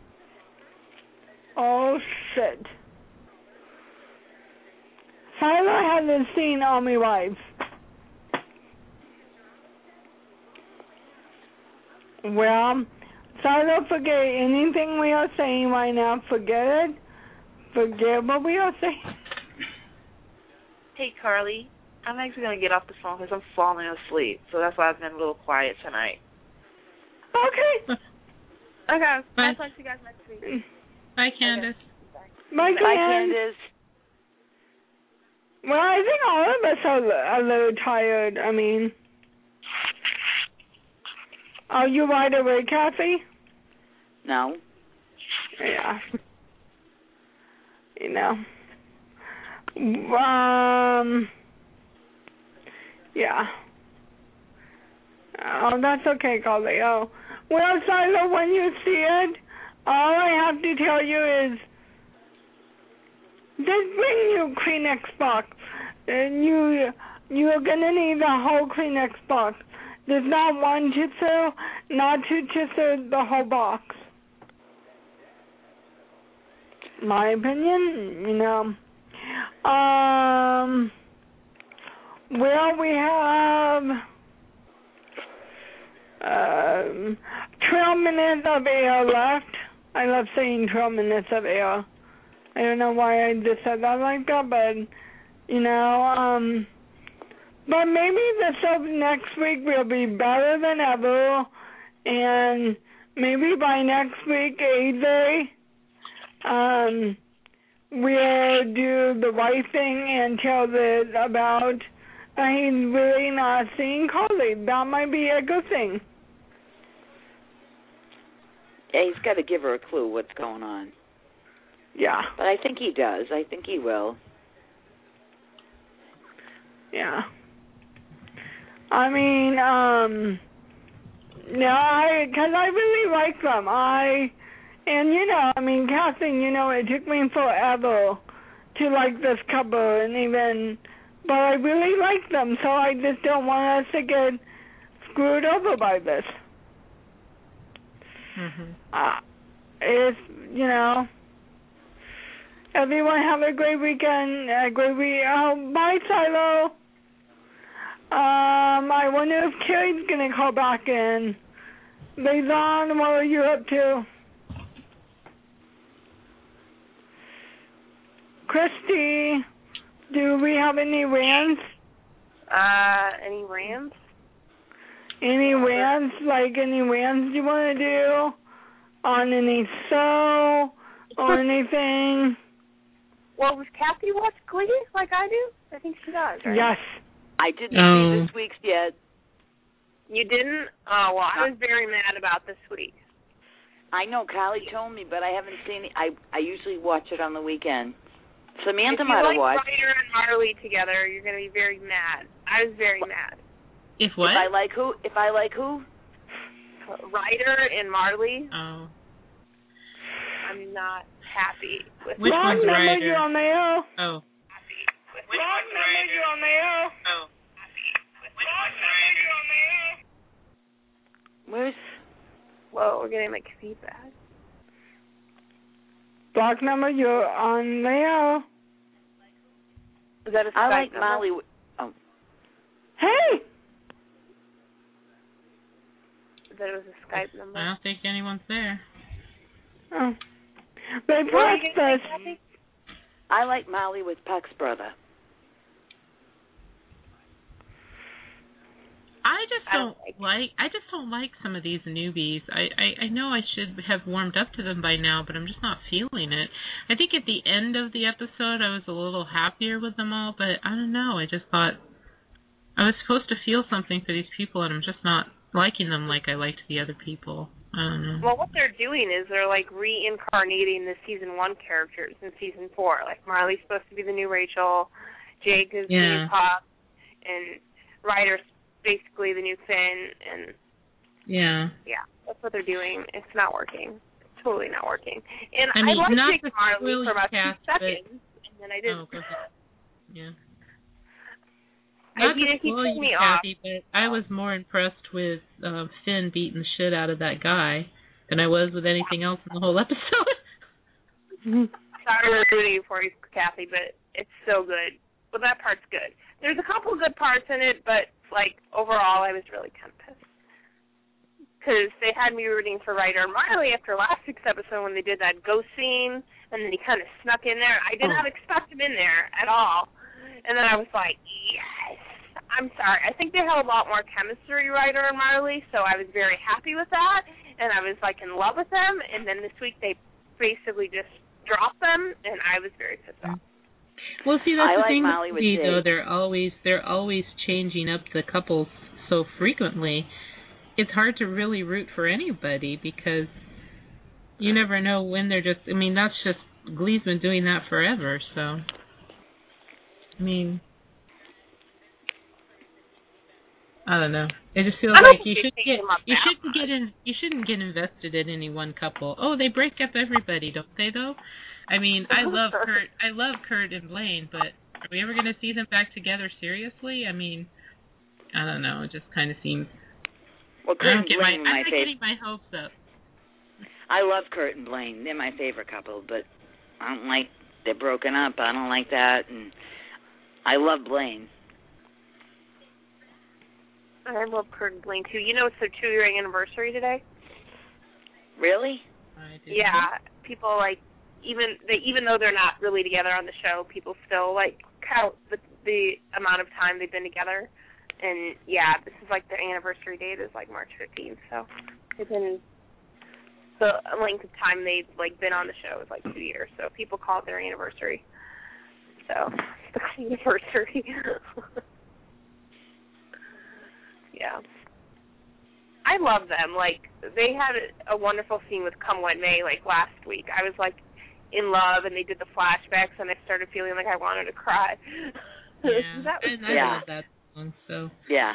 S6: Oh, Sid. Tyler hasn't seen Army Wives. Well, Tyler, forget anything we are saying right now. Forget it. Forget what we are saying.
S12: Hey, Carly. I'm actually going to get off the phone because I'm falling asleep, so that's why I've been a little quiet tonight.
S6: Okay.
S12: Okay.
S9: Bye.
S12: I'll talk to you guys next week.
S9: Bye, Candace.
S12: Okay.
S6: Bye,
S8: Bye,
S6: Candace.
S8: Candace.
S6: Well, I think all of us are a little tired. I mean, are you wide awake, Kathy?
S8: No.
S6: Yeah. You know. Um. Yeah. Oh, that's okay, Carly. Oh. Well, Silo, when you see it, all I have to tell you is just bring you Kleenex box. And you, you're going to need the whole Kleenex box. There's not one tissue, not two tissues, the whole box. My opinion, you know. Um, well, we have um, twelve minutes of air left. I love saying twelve minutes of air. I don't know why I just said that like that, but, you know, um, but maybe the show next week will be better than ever, and maybe by next week, A J, um, we'll do the right thing and tell Liz about uh, he's really not seeing Carly. That might be a good thing.
S8: Yeah, he's got to give her a clue what's going on.
S6: Yeah.
S8: But I think he does. I think he will.
S6: Yeah. I mean, um, no, I, because I really like them. I, and you know, I mean, casting, you know, it took me forever to like this couple, and even, but I really like them, so I just don't want us to get screwed over by this.
S9: Mm-hmm.
S6: Uh, it's, you know, everyone have a great weekend, a great week. Oh, bye, Silo. Um, I wonder if Carrie's going to call back in. Liaison, what are you up to? Christy, do we have any rants?
S12: Uh, any rants?
S6: Any rants, like any rants you want to do on any show or anything?
S12: Well, does Kathy watch Glee like I do? I think she does, right?
S6: Yes.
S8: I didn't
S9: Um,
S8: see this week's yet.
S12: You didn't? Oh, well, I was very mad about this week.
S8: I know Callie told me, but I haven't seen it. I I usually watch it on the weekend. Samantha
S12: if
S8: might
S12: you
S8: have
S12: like
S8: watched.
S12: Ryder and Marley together, you're going to be very mad. I was very mad.
S9: If what?
S8: If I like who? If I like who?
S12: Ryder and Marley.
S9: Oh.
S12: I'm not happy with
S9: Which
S6: Wrong
S9: one's
S6: number,
S9: Ryder?
S6: you're on the air.
S9: Oh.
S6: Wrong number, you're on the air.
S9: Oh.
S6: Wrong number, you're on the air.
S8: Where's?
S12: Whoa, we're getting like feedback.
S6: Block number, you're on the air.
S12: Is that a Skype
S8: I like
S12: number?
S8: Molly. Oh,
S6: Hey!
S12: That it was a Skype number.
S9: I don't think anyone's there.
S6: Oh. They
S12: What were you
S6: pressed
S12: gonna
S6: us.
S12: say, Kathy?
S8: I like Molly with Puck's brother.
S9: I just
S13: I
S9: don't,
S13: don't like,
S9: like. I just don't like some of these newbies. I, I I know I should have warmed up to them by now, but I'm just not feeling it. I think at the end of the episode, I was a little happier with them all, but I don't know. I just thought I was supposed to feel something for these people, and I'm just not liking them like I liked the other people. I don't know.
S13: Well, what they're doing is they're like reincarnating the season one characters in season four. Like Marley's supposed to be the new Rachel, Jake is
S9: Yeah.
S13: the new Pop, and Ryder's basically the new Finn, and
S9: Yeah.
S13: yeah, that's what they're doing. It's not working. It's totally not working. And
S9: I mean,
S13: I liked
S9: not
S13: Jake
S9: to
S13: and Marley
S9: spoil
S13: for about
S9: your
S13: two
S9: cast, but-
S13: seconds, and then I didn't.
S9: Oh, go ahead. Yeah.
S13: I,
S9: Not
S13: he,
S9: to
S13: he
S9: spoil
S13: took
S9: you,
S13: me off.
S9: Kathy, but I was more impressed with uh, Finn beating the shit out of that guy than I was with anything else in the whole episode.
S13: Sorry we're rooting for you, Kathy, but it's so good. Well, that part's good. There's a couple good parts in it, but, like, overall, I was really kind of pissed. Because they had me rooting for Ryder and Marley after last week's episode when they did that ghost scene, and then he kind of snuck in there. I did not expect him in there at all. And then I was like, yes. I'm sorry. I think they had a lot more chemistry, Ryder and Marley, so I was very happy with that. And I was, like, in love with them. And then this week they basically just dropped them, and I was very pissed off.
S9: Well, see, that's
S8: I
S9: the
S8: like
S9: thing
S8: Molly
S9: with me,
S8: with
S9: though.
S8: Jake.
S9: They're always they're always changing up the couples so frequently. It's hard to really root for anybody because you never know when they're just. I mean, that's just Glee's been doing that forever. So, I mean, I don't know. It just feels
S13: I don't
S9: like you
S13: think
S9: should
S13: they
S9: get
S13: came up
S9: you
S13: that
S9: shouldn't get in you shouldn't get invested in any one couple. Oh, they break up everybody, don't they? Though. I mean, I love Kurt. I love Kurt and Blaine, but are we ever going to see them back together seriously? I mean, I don't know. It just kind of seems.
S8: Well,
S9: I
S8: Kurt
S9: don't
S8: and
S9: get my,
S8: Blaine are
S9: I'm
S8: my
S9: not
S8: favorite.
S9: getting my hopes up.
S8: I love Kurt and Blaine. They're my favorite couple, but I don't like they're broken up. I don't like that, and I love Blaine.
S13: I love Kurt and Blaine, too. You know it's their two-year anniversary today?
S8: Really?
S9: I didn't
S13: Yeah. People, like, even they, even though they're not really together on the show, people still, like, count the, the amount of time they've been together. And, yeah, this is, like, their anniversary date is, like, March fifteenth. So it's been the length of time they've, like, been on the show is, like, two years. So people call it their anniversary. So it's the anniversary. Yeah. I love them. Like, they had a, a wonderful scene with Come What May, like, last week. I was, like, in love, and they did the flashbacks, and I started feeling like I wanted to cry.
S9: Yeah,
S13: that was
S9: and I
S8: yeah.
S9: love that song. So
S8: Yeah.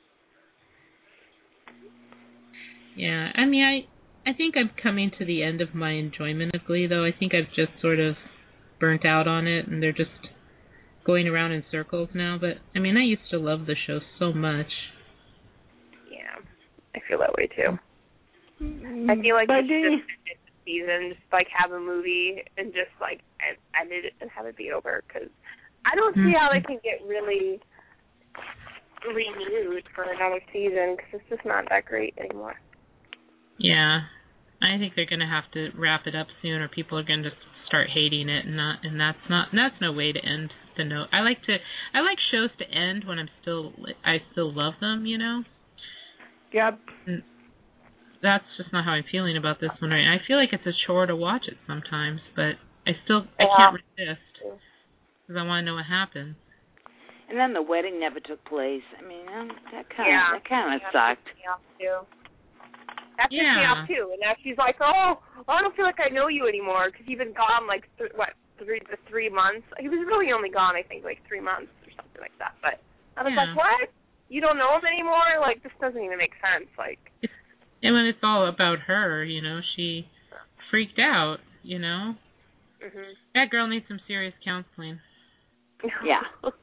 S9: yeah, I mean, I I think I'm coming to the end of my enjoyment of Glee, though. I think I've just sort of burnt out on it, and they're just going around in circles now. But I mean, I used to love the show so much.
S13: Yeah, I feel that way too. I feel like
S6: But
S13: it's
S6: then-
S13: just end the season, just like have a movie and just like end end it and have it be over. Because I don't see how they can get really renewed for another season because it's just not that great anymore.
S9: Yeah, I think they're going to have to wrap it up soon, or people are going to start hating it, and not, and that's not, that's no way to end the note. I like to, I like shows to end when I'm still, I still love them, you know.
S6: Yep.
S9: And that's just not how I'm feeling about this one. Right, I feel like it's a chore to watch it sometimes, but I still, I
S13: Yeah.
S9: can't resist because I want to know what happens.
S8: And then the wedding never took place. I mean, um, that kind of
S13: Yeah.
S8: that kind of
S13: Yeah,
S8: sucked.
S13: pissed me off, too. That pissed me
S9: Yeah.
S13: off too. And now she's like, "Oh, I don't feel like I know you anymore because you've been gone like th- what three the three months. He was really only gone, I think, like three months or something like that." But I was
S9: Yeah.
S13: like, "What? You don't know him anymore? Like this doesn't even make sense." Like,
S9: And when it's all about her, you know, she freaked out. You know,
S13: hmm
S9: that girl needs some serious counseling.
S8: Yeah.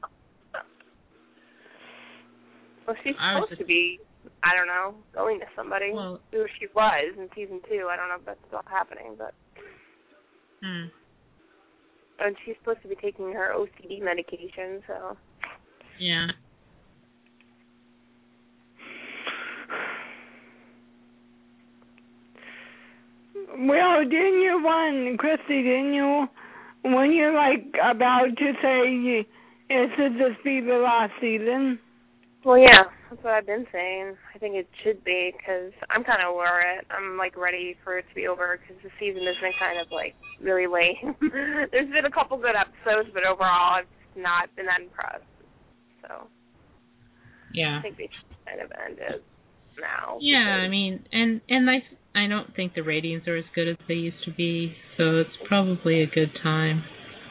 S13: Well, she's
S9: I was
S13: supposed
S9: just-
S13: to be, I don't know, going to somebody
S9: Well-
S13: who she was in season two. I don't know if that's still happening, but
S9: Hmm.
S13: and she's supposed to be taking her O C D medication, so.
S9: Yeah.
S6: Well, didn't you want, Christy, didn't you, when you're like about to say, is it this be the last season?
S13: Well, yeah, that's what I've been saying. I think it should be because I'm kind of over it. I'm like ready for it to be over because the season has been kind of like really lame. There's been a couple good episodes, but overall I've not been that impressed. So
S9: yeah,
S13: I think they should kind of end it now.
S9: Yeah, I mean, and and I I don't think the ratings are as good as they used to be, so it's probably a good time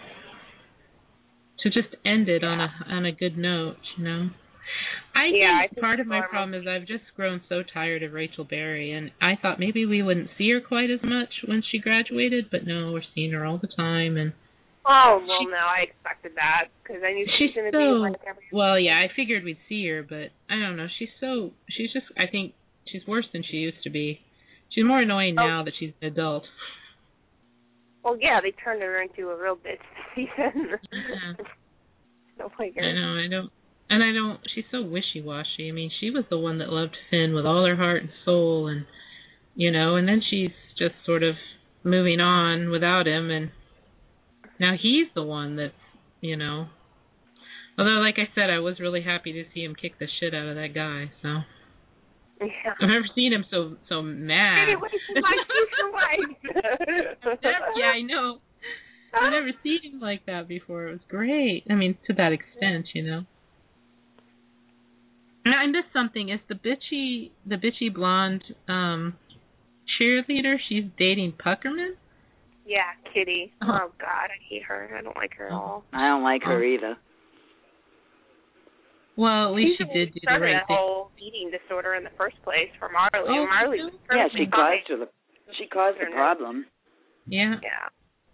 S9: to just end it yeah. on a on a good note, you know. I
S13: yeah,
S9: think,
S13: I think
S9: part of my problem is I've just grown so tired of Rachel Berry, and I thought maybe we wouldn't see her quite as much when she graduated, but no, we're seeing her all the time. And
S13: oh well, she, no, I expected that because I knew she was going to
S9: so,
S13: be like every.
S9: Well, yeah, I figured we'd see her, but I don't know. She's so she's just I think she's worse than she used to be. She's more annoying oh. now that she's an adult.
S13: Well, yeah, they turned her into a real bitch this season.
S9: Yeah.
S13: Don't like her.
S9: I know, I don't. And I don't, she's so wishy-washy. I mean, she was the one that loved Finn with all her heart and soul, and, you know, and then she's just sort of moving on without him, and now he's the one that's, you know. Although, like I said, I was really happy to see him kick the shit out of that guy, so.
S13: Yeah.
S9: I've never seen him so so mad. Yeah, I know. I've never seen him like that before. It was great. I mean, to that extent, you know. And I missed something. Is the bitchy, the bitchy blonde um, cheerleader? She's dating Puckerman.
S13: Yeah, Kitty. Oh. oh God, I hate her. I don't like her at all.
S8: I don't like her
S9: oh.
S8: either.
S9: Well, at least she, she did do the right
S13: that
S9: thing.
S13: whole eating disorder in the first place for Marley.
S9: Oh,
S13: Marley was
S8: yeah, she
S13: fine.
S8: caused her the she caused the problem.
S9: Yeah.
S13: Yeah.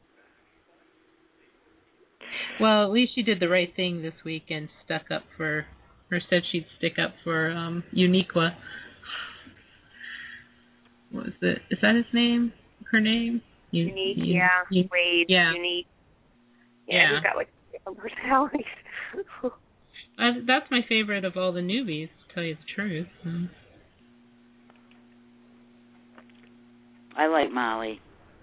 S9: Well, at least she did the right thing this week and stuck up for, or said she'd stick up for um, Uniqua. What was it? Is that his name? Her name? U-
S13: Unique,
S9: U-
S13: yeah.
S9: U-
S13: Wade,
S9: yeah.
S13: Unique. Yeah,
S9: yeah.
S13: he's got like different personalities.
S9: uh, that's my favorite of all the newbies, to tell you the truth. Um,
S8: I like Molly.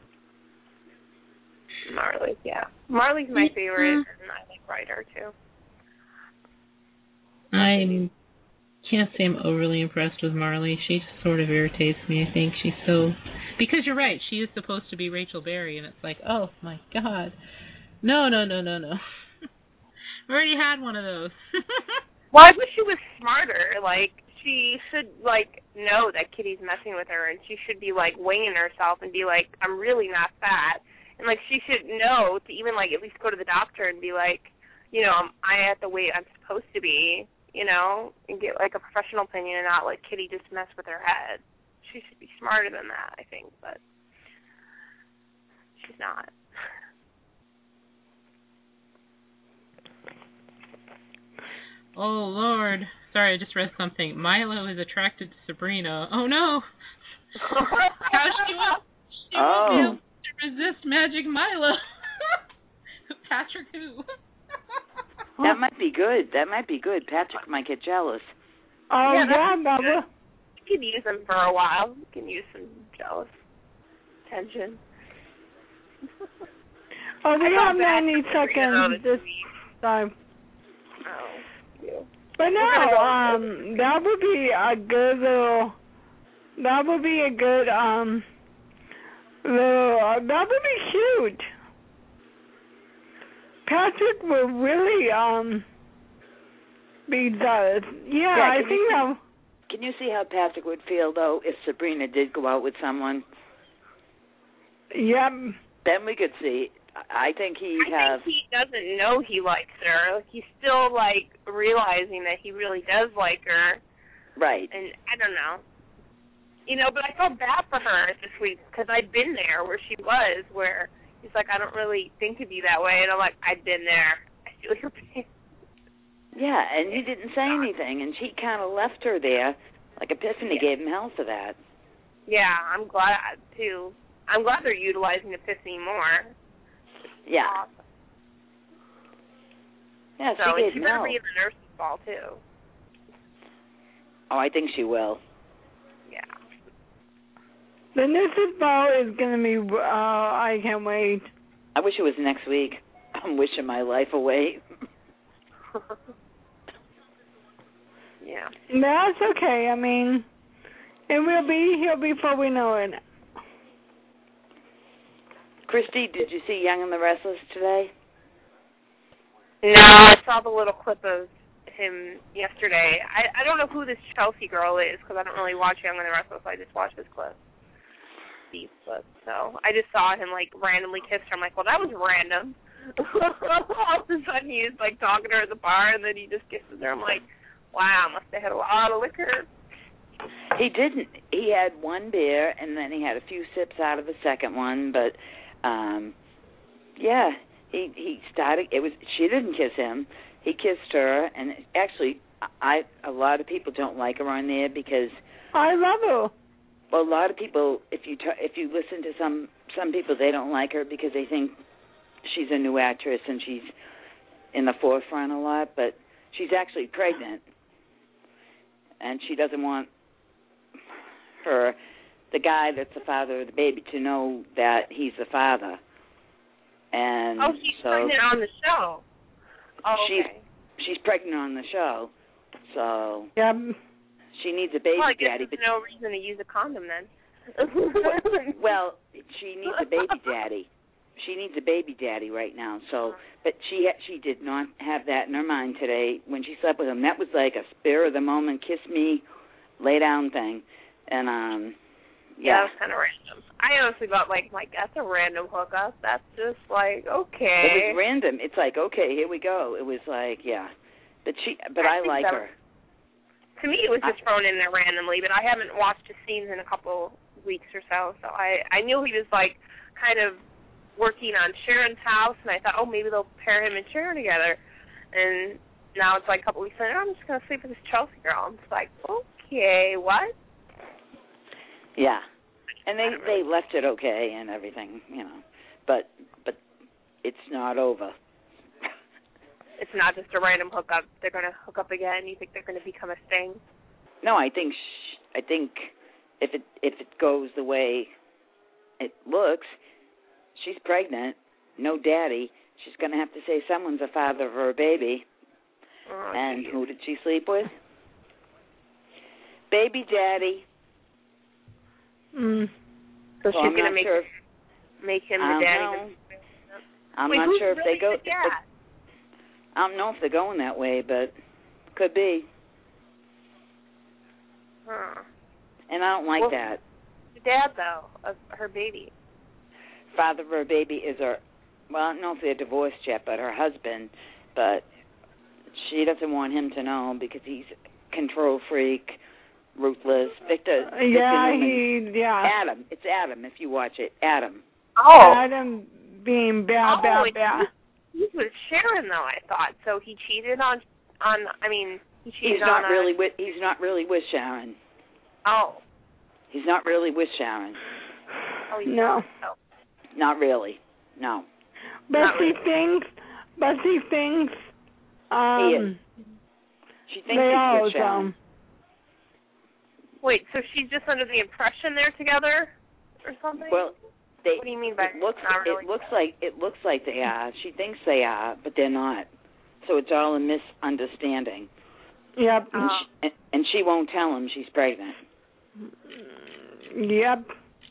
S13: Marley, yeah. Marley's my favorite, and I like Ryder, too.
S9: I can't say I'm overly impressed with Marley. She just sort of irritates me, I think. She's so... Because you're right, she is supposed to be Rachel Berry, and it's like, oh, my God. No, no, no, no, no. I already had one of those.
S13: Well, I wish she was smarter. Like, she should, like, know that Kitty's messing with her, and she should be, like, weighing herself and be like, I'm really not fat. And, like, she should know to even, like, at least go to the doctor and be like, you know, I'm, I at the weight I'm supposed to be, you know, and get, like, a professional opinion and not let Kitty just mess with her head. She should be smarter than that, I think, but she's not.
S9: Oh, Lord. Sorry, I just read something. Milo is attracted to Sabrina. Oh, no. How she won't, she
S8: oh.
S9: won't be able to resist Magic Milo. Patrick who?
S8: That might be good. That might be good. Patrick might get jealous.
S6: Oh,
S13: yeah,
S6: yeah, Bubba.
S13: You can use him for a while. You can use some jealous tension.
S6: Oh, we have ninety seconds this time.
S13: Oh, you.
S6: But no, um, that would be a good little, that would be a good, um, little, uh, that would be cute. Patrick would really, um, be jealous. Yeah,
S8: yeah
S6: I think that.
S8: Can you see how Patrick would feel, though, if Sabrina did go out with someone?
S6: Yep.
S8: Then we could see. I think he'd
S13: I
S8: have...
S13: think he doesn't know he likes her. He's still, like, realizing that he really does like her.
S8: Right.
S13: And I don't know. You know, but I felt bad for her this week because I'd been there where she was, where he's like, I don't really think of you that way. And I'm like, I've been there. I feel your pain.
S8: Yeah, and he didn't say anything, and she kind of left her there. Like Epiphany yeah. gave him hell for that.
S13: Yeah, I'm glad, too. I'm glad they're utilizing Epiphany more.
S8: Yeah.
S13: Awesome.
S8: Yeah,
S13: so
S8: she
S13: she
S8: gave
S13: better
S8: hell.
S13: be in the nurse's ball, too.
S8: Oh, I think she will.
S13: Yeah.
S6: The nurse's ball is going to be, uh, I can't wait.
S8: I wish it was next week. I'm wishing my life away.
S13: Yeah.
S6: That's okay. I mean, it will be here before we know it.
S8: Christy, did you see Young and the Restless today?
S13: No, I saw the little clip of him yesterday. I I don't know who this Chelsea girl is because I don't really watch Young and the Restless. I just watch this clip. These clips. So I just saw him like randomly kiss her. I'm like, well, that was random. All of a sudden he is like talking to her at the bar and then he just kisses her. I'm like, wow, must have had a lot of liquor.
S8: He didn't. He had one beer and then he had a few sips out of the second one, but um yeah. He he started. It was she didn't kiss him. He kissed her, and actually, I a lot of people don't like her on there because
S6: I love her.
S8: Well, a lot of people, if you t- if you listen to some some people, they don't like her because they think she's a new actress and she's in the forefront a lot. But she's actually pregnant, and she doesn't want her the guy that's the father of the baby to know that he's the father. And
S13: oh, she's
S8: so
S13: pregnant on the show. Oh,
S8: she's
S13: okay.
S8: she's pregnant on the show, so
S6: yeah.
S8: She needs a baby
S13: well, I guess
S8: daddy.
S13: There's no reason to use a condom then.
S8: Well, she needs a baby daddy. She needs a baby daddy right now. So, but she she did not have that in her mind today when she slept with him. That was like a spur of the moment, kiss me, lay down thing, and um.
S13: Yeah,
S8: Yeah,
S13: that's kind of random. I honestly thought, like, like that's a random hookup. That's just like, okay.
S8: It was random. It's like, okay, here we go. It was like, yeah, but she, but I,
S13: I
S8: like
S13: that,
S8: her.
S13: To me, it was just I, thrown in there randomly, but I haven't watched his scenes in a couple weeks or so. So I, I knew he was like kind of working on Sharon's house, and I thought, oh, maybe they'll pair him and Sharon together. And now it's like a couple weeks later, I'm just gonna sleep with this Chelsea girl. I'm just like, okay, what?
S8: Yeah, and they they left it okay and everything, you know, but but it's not over.
S13: It's not just a random hookup. They're going to hook up again. You think they're going to become a thing?
S8: No, I think sh- I think if it if it goes the way it looks, she's pregnant, no daddy. She's going to have to say someone's the father of her baby.
S13: Oh,
S8: and
S13: geez.
S8: who did she sleep with? Baby daddy.
S6: Mm.
S13: So,
S8: so
S13: she's going to make
S8: sure.
S13: make him
S8: the
S13: daddy.
S8: I'm
S13: Wait,
S8: not
S13: who's
S8: sure if
S13: really
S8: they go.
S13: The dad?
S8: I don't know if they're going that way, but could be.
S13: Huh.
S8: And I don't like
S13: well,
S8: that.
S13: The dad, though, of her baby.
S8: Father of her baby is her. Well, I don't know if they're divorced yet, but her husband. But she doesn't want him to know because he's a control freak. Ruthless. Victor. Victor
S6: Yeah,
S8: Newman.
S6: he, yeah.
S8: Adam. It's Adam if you watch it. Adam.
S13: Oh.
S6: Adam being bad,
S13: oh,
S6: bad, bad.
S13: He was Sharon, though, I thought. So he cheated on, on I mean, he cheated
S8: He's not
S13: on
S8: really
S13: a,
S8: with, he's not really with Sharon.
S13: Oh.
S8: He's not really with Sharon.
S13: Oh, he's
S6: no.
S13: Not,
S8: not really. No.
S6: But
S13: not
S6: she
S13: really.
S6: thinks, but she thinks, um,
S8: he is. She thinks
S6: they
S8: he's
S6: all,
S8: with Sharon.
S6: um,
S13: Wait, so she's just under the impression they're together or something?
S8: Well, they,
S13: what do you mean by
S8: it looks
S13: not really?
S8: it looks like it looks like they are. She thinks they are, but they're not. So it's all a misunderstanding.
S6: Yep.
S8: And,
S13: Oh.
S8: she, and she won't tell him she's pregnant.
S6: Yep.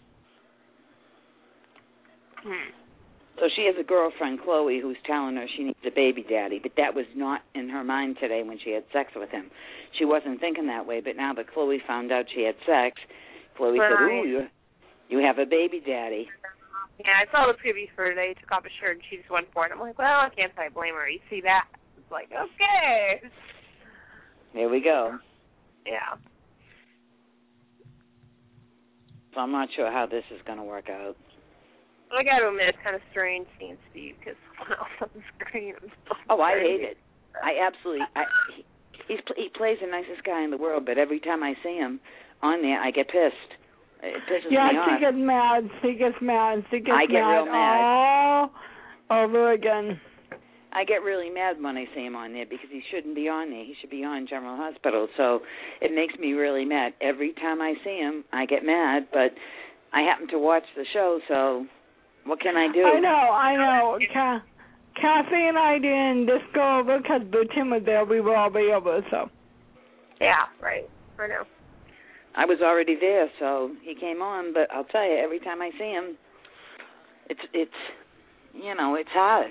S13: Hmm.
S8: So she has a girlfriend, Chloe, who's telling her she needs a baby daddy, but that was not in her mind today when she had sex with him. She wasn't thinking that way, but now that Chloe found out she had sex, Chloe
S13: Right.
S8: said, ooh, you, you have a baby daddy.
S13: Yeah, I saw the preview for today. He took off his shirt and she just went for it. I'm like, well, I can't say I blame her. You see that? It's like, okay.
S8: There we go.
S13: Yeah.
S8: So I'm not sure how this is going to work out.
S13: I got to admit, it's kind of strange seeing Steve because someone else on the screen.
S8: Oh, I hate it. I absolutely. I, he, he's he plays the nicest guy in the world, but every time I see him on there, I get pissed. It pisses
S6: Yeah,
S8: me
S6: she
S8: off.
S6: gets mad. She gets mad. She gets
S8: I get
S6: mad
S8: real mad.
S6: all over again.
S8: I get really mad when I see him on there because he shouldn't be on there. He should be on General Hospital. So it makes me really mad. Every time I see him, I get mad, but I happen to watch the show, so what can I do?
S6: I know, I know. Ca- Kathy and I didn't just go over because Tim was there. We were all be over, so.
S13: Yeah, right. I know.
S8: I was already there, so he came on. But I'll tell you, every time I see him, it's it's you know it's hard.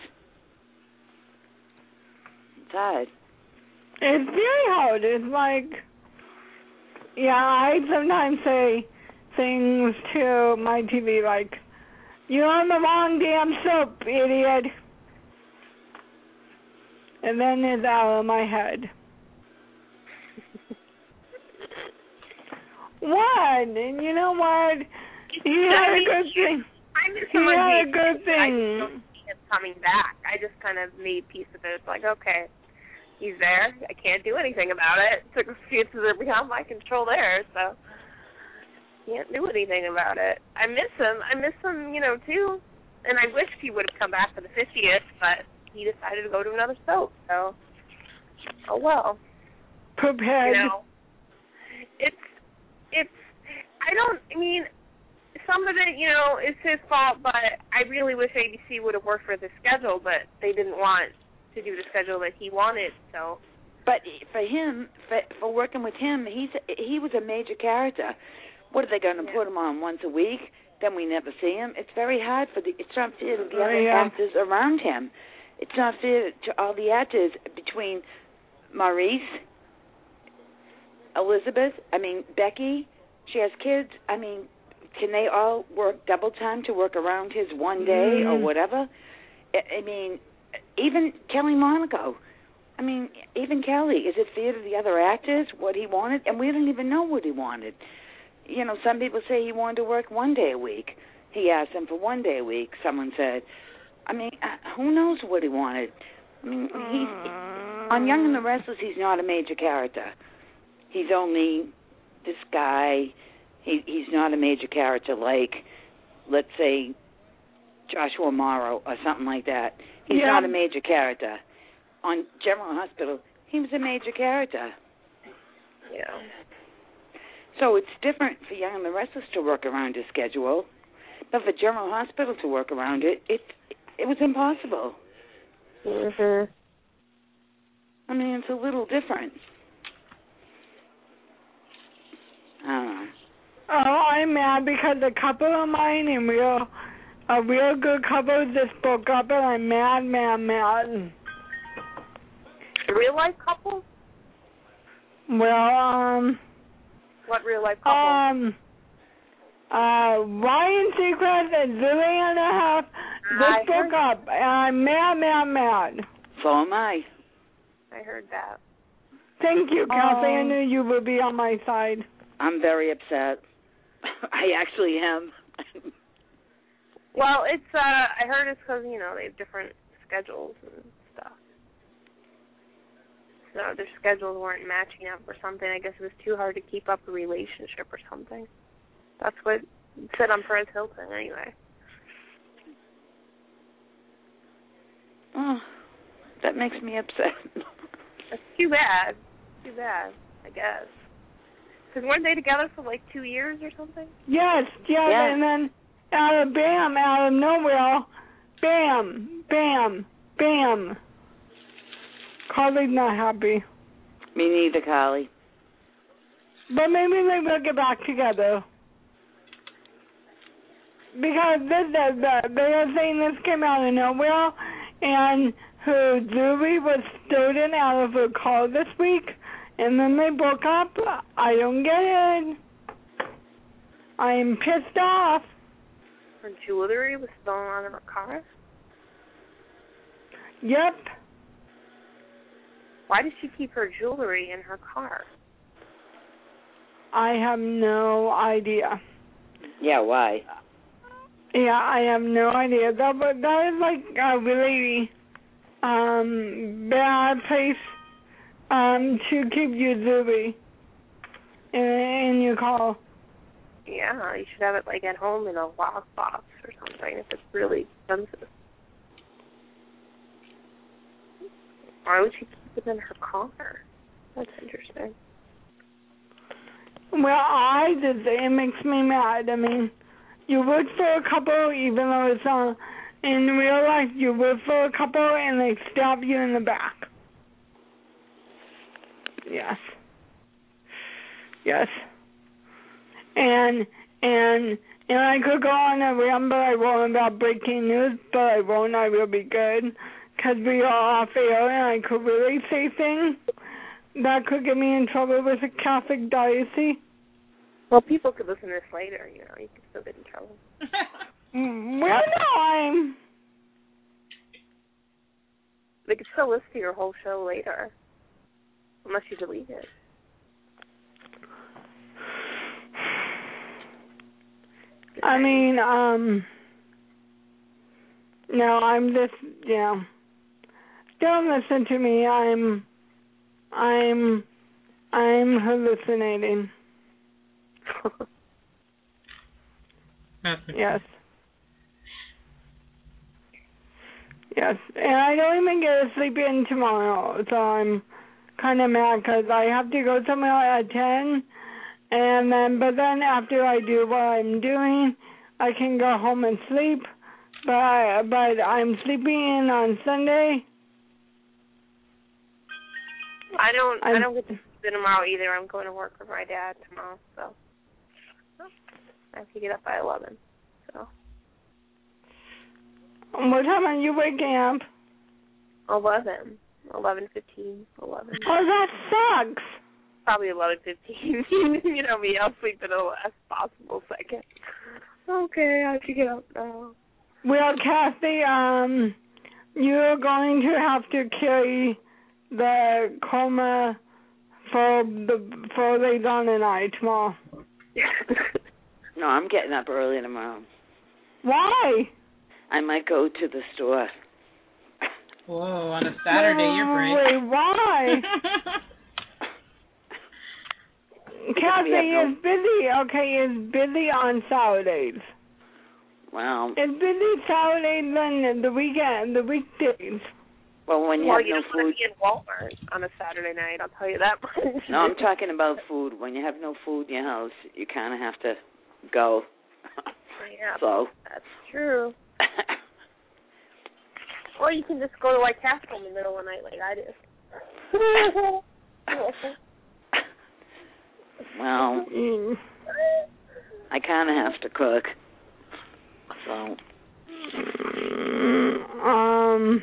S8: It's hard.
S6: It's very hard. It's like, yeah, I sometimes say things to my T V like, "You're on the wrong damn soap, idiot." And then it's out of my head. What? And you know what? He had a good thing.
S13: I miss
S6: He
S13: him on
S6: had a
S13: V H S.
S6: good
S13: I
S6: thing.
S13: just don't see him coming back. I just kind of made peace with it. It's like, okay, he's there. I can't do anything about it. Circumstances are beyond my control there, so can't do anything about it. I miss him. I miss him, you know, too. And I wished he would have come back for the fiftieth, but he decided to go to another soap. So, oh well.
S6: Prepared.
S13: You know, it's it's. I don't. I mean, some of it, you know, is his fault. But I really wish A B C would have worked for the schedule, but they didn't want to do the schedule that he wanted. So.
S8: But for him, for, for working with him, he's he was a major character. What are they going to yeah. put him on once a week? Then we never see him. It's very hard for the. It's not fair to the other
S6: yeah.
S8: actors around him. It's not fair to all the actors between Maurice, Elizabeth. I mean Becky. She has kids. I mean, can they all work double time to work around his one day
S6: mm.
S8: or whatever? I, I mean, even Kelly Monaco. I mean, even Kelly. Is it fair to the other actors what he wanted? And we didn't even know what he wanted. You know, some people say he wanted to work one day a week. He asked them for one day a week, someone said. I mean, who knows what he wanted? I mean, he's, on Young and the Restless, he's not a major character. He's only this guy. He, he's not a major character like, let's say, Joshua Morrow or something like that. He's
S6: yeah.
S8: not a major character. On General Hospital, he was a major character.
S13: Yeah.
S8: So it's different for Young and the Restless to work around his schedule, but for General Hospital to work around it, it it was impossible.
S13: Mhm.
S8: I mean, it's a little different. I don't know.
S6: Oh, I'm mad because a couple of mine and real, a real good couple just broke up, and I'm mad, mad, mad.
S13: A real life couple?
S6: Well, um.
S13: What real life couple?
S6: Um. Uh, Ryan Seacrest and Zillion and a half just broke up, and I'm mad, mad, mad.
S8: So am I.
S13: I heard that.
S6: Thank you, Kathy.
S13: Um,
S6: I knew you would be on my side.
S8: I'm very upset. I actually am.
S13: Well, it's, uh, I heard it's because, you know, they have different schedules and stuff. So their schedules weren't matching up or something. I guess it was too hard to keep up a relationship or something. That's what it said on Perez Hilton, anyway.
S8: Oh, that makes me upset.
S13: That's too bad. Too bad, I guess. Because weren't they together for like two years or something?
S6: Yes, yeah,
S8: yeah.
S6: And then out of bam, out of nowhere, bam, bam, bam. Carly's not happy.
S8: Me neither, Carly.
S6: But maybe they will get back together. Because this is the, they are saying this came out of nowhere, and her jewelry was stolen out of her car this week, and then they broke up. I don't get it. I am pissed off.
S13: Her jewelry was stolen out of her car?
S6: Yep.
S13: Why did she keep her jewelry in her car?
S6: I have no idea.
S8: Yeah, why?
S6: Yeah, I have no idea. That, but that is like a really um, bad place um, to keep your jewelry in, in your car.
S13: Yeah, you should have it like at home in a lockbox or something if it's really expensive. Why would she keep it in her car? That's interesting.
S6: Well, I just, it makes me mad. I mean, you work for a couple, even though it's uh, in real life, you work for a couple and they stab you in the back. Yes. Yes. And and and I could go on a rant, but I won't about breaking news, but I won't. I will be good. Because we are off air, and I could really say things that could get me in trouble with the Catholic diocese.
S13: Well, people could listen to this later, you know. You could still get in trouble.
S6: Well, no, I'm...
S13: They could still listen to your whole show later. Unless you delete it.
S6: I mean, um... No, I'm just, yeah. Don't listen to me. I'm... I'm... I'm hallucinating. Yes. Yes. And I don't even get to sleep in tomorrow, so I'm kind of mad because I have to go somewhere at ten, and then, but then after I do what I'm doing, I can go home and sleep, but, I, but I'm sleeping in on Sunday.
S13: I don't,
S6: I'm,
S13: I don't get to sleep in tomorrow either. I'm going to work with my dad tomorrow, so I have to get up by eleven. So.
S6: What time are you waking up?
S13: Eleven. Eleven fifteen. Eleven.
S6: Oh, that sucks.
S13: Probably eleven fifteen. You know me, I'll sleep at the last possible second. Okay, I have to get up now.
S6: Well, Kathy, um, you're going to have to carry the coma for the for later on tonight tomorrow.
S8: No, I'm getting up early tomorrow.
S6: Why?
S8: I might go to the store.
S9: Whoa, on a Saturday,
S6: wait,
S9: you're brave.
S6: Wait, why? Kathy is busy. Okay, is busy on Saturdays.
S8: Wow.
S6: It's busy Saturdays and the weekend, the weekdays.
S8: Well, when you
S13: well,
S8: have
S13: you
S8: no
S13: don't
S8: food.
S13: want to be in Walmart on a Saturday night, I'll tell you that much.
S8: No, I'm talking about food. When you have no food in your house, you kind of have to go.
S13: Yeah,
S8: so.
S13: That's true. Or you can just go to White Castle in the middle of the night like I do.
S8: Well, mm. I kind of have to cook. So.
S6: Um.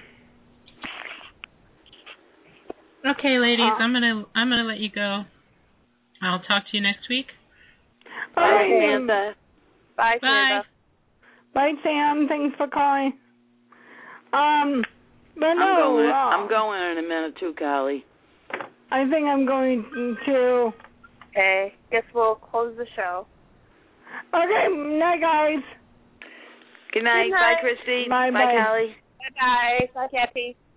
S9: Okay, ladies, uh, I'm gonna I'm gonna let you go. I'll talk to you next week.
S6: Bye,
S8: Samantha.
S13: Bye,
S9: Bye.
S6: Bye, Sam. Thanks for calling. Um, but
S8: I'm
S6: no,
S8: going.
S6: uh,
S8: I'm going in a minute too, Carly.
S6: I think I'm going to.
S13: Okay, guess we'll close the show.
S6: Okay, night, guys.
S8: Good night.
S13: Good night.
S8: Bye, Christy.
S6: Bye,
S8: bye,
S6: bye.
S8: Callie.
S13: Bye, bye. Bye, Kathy.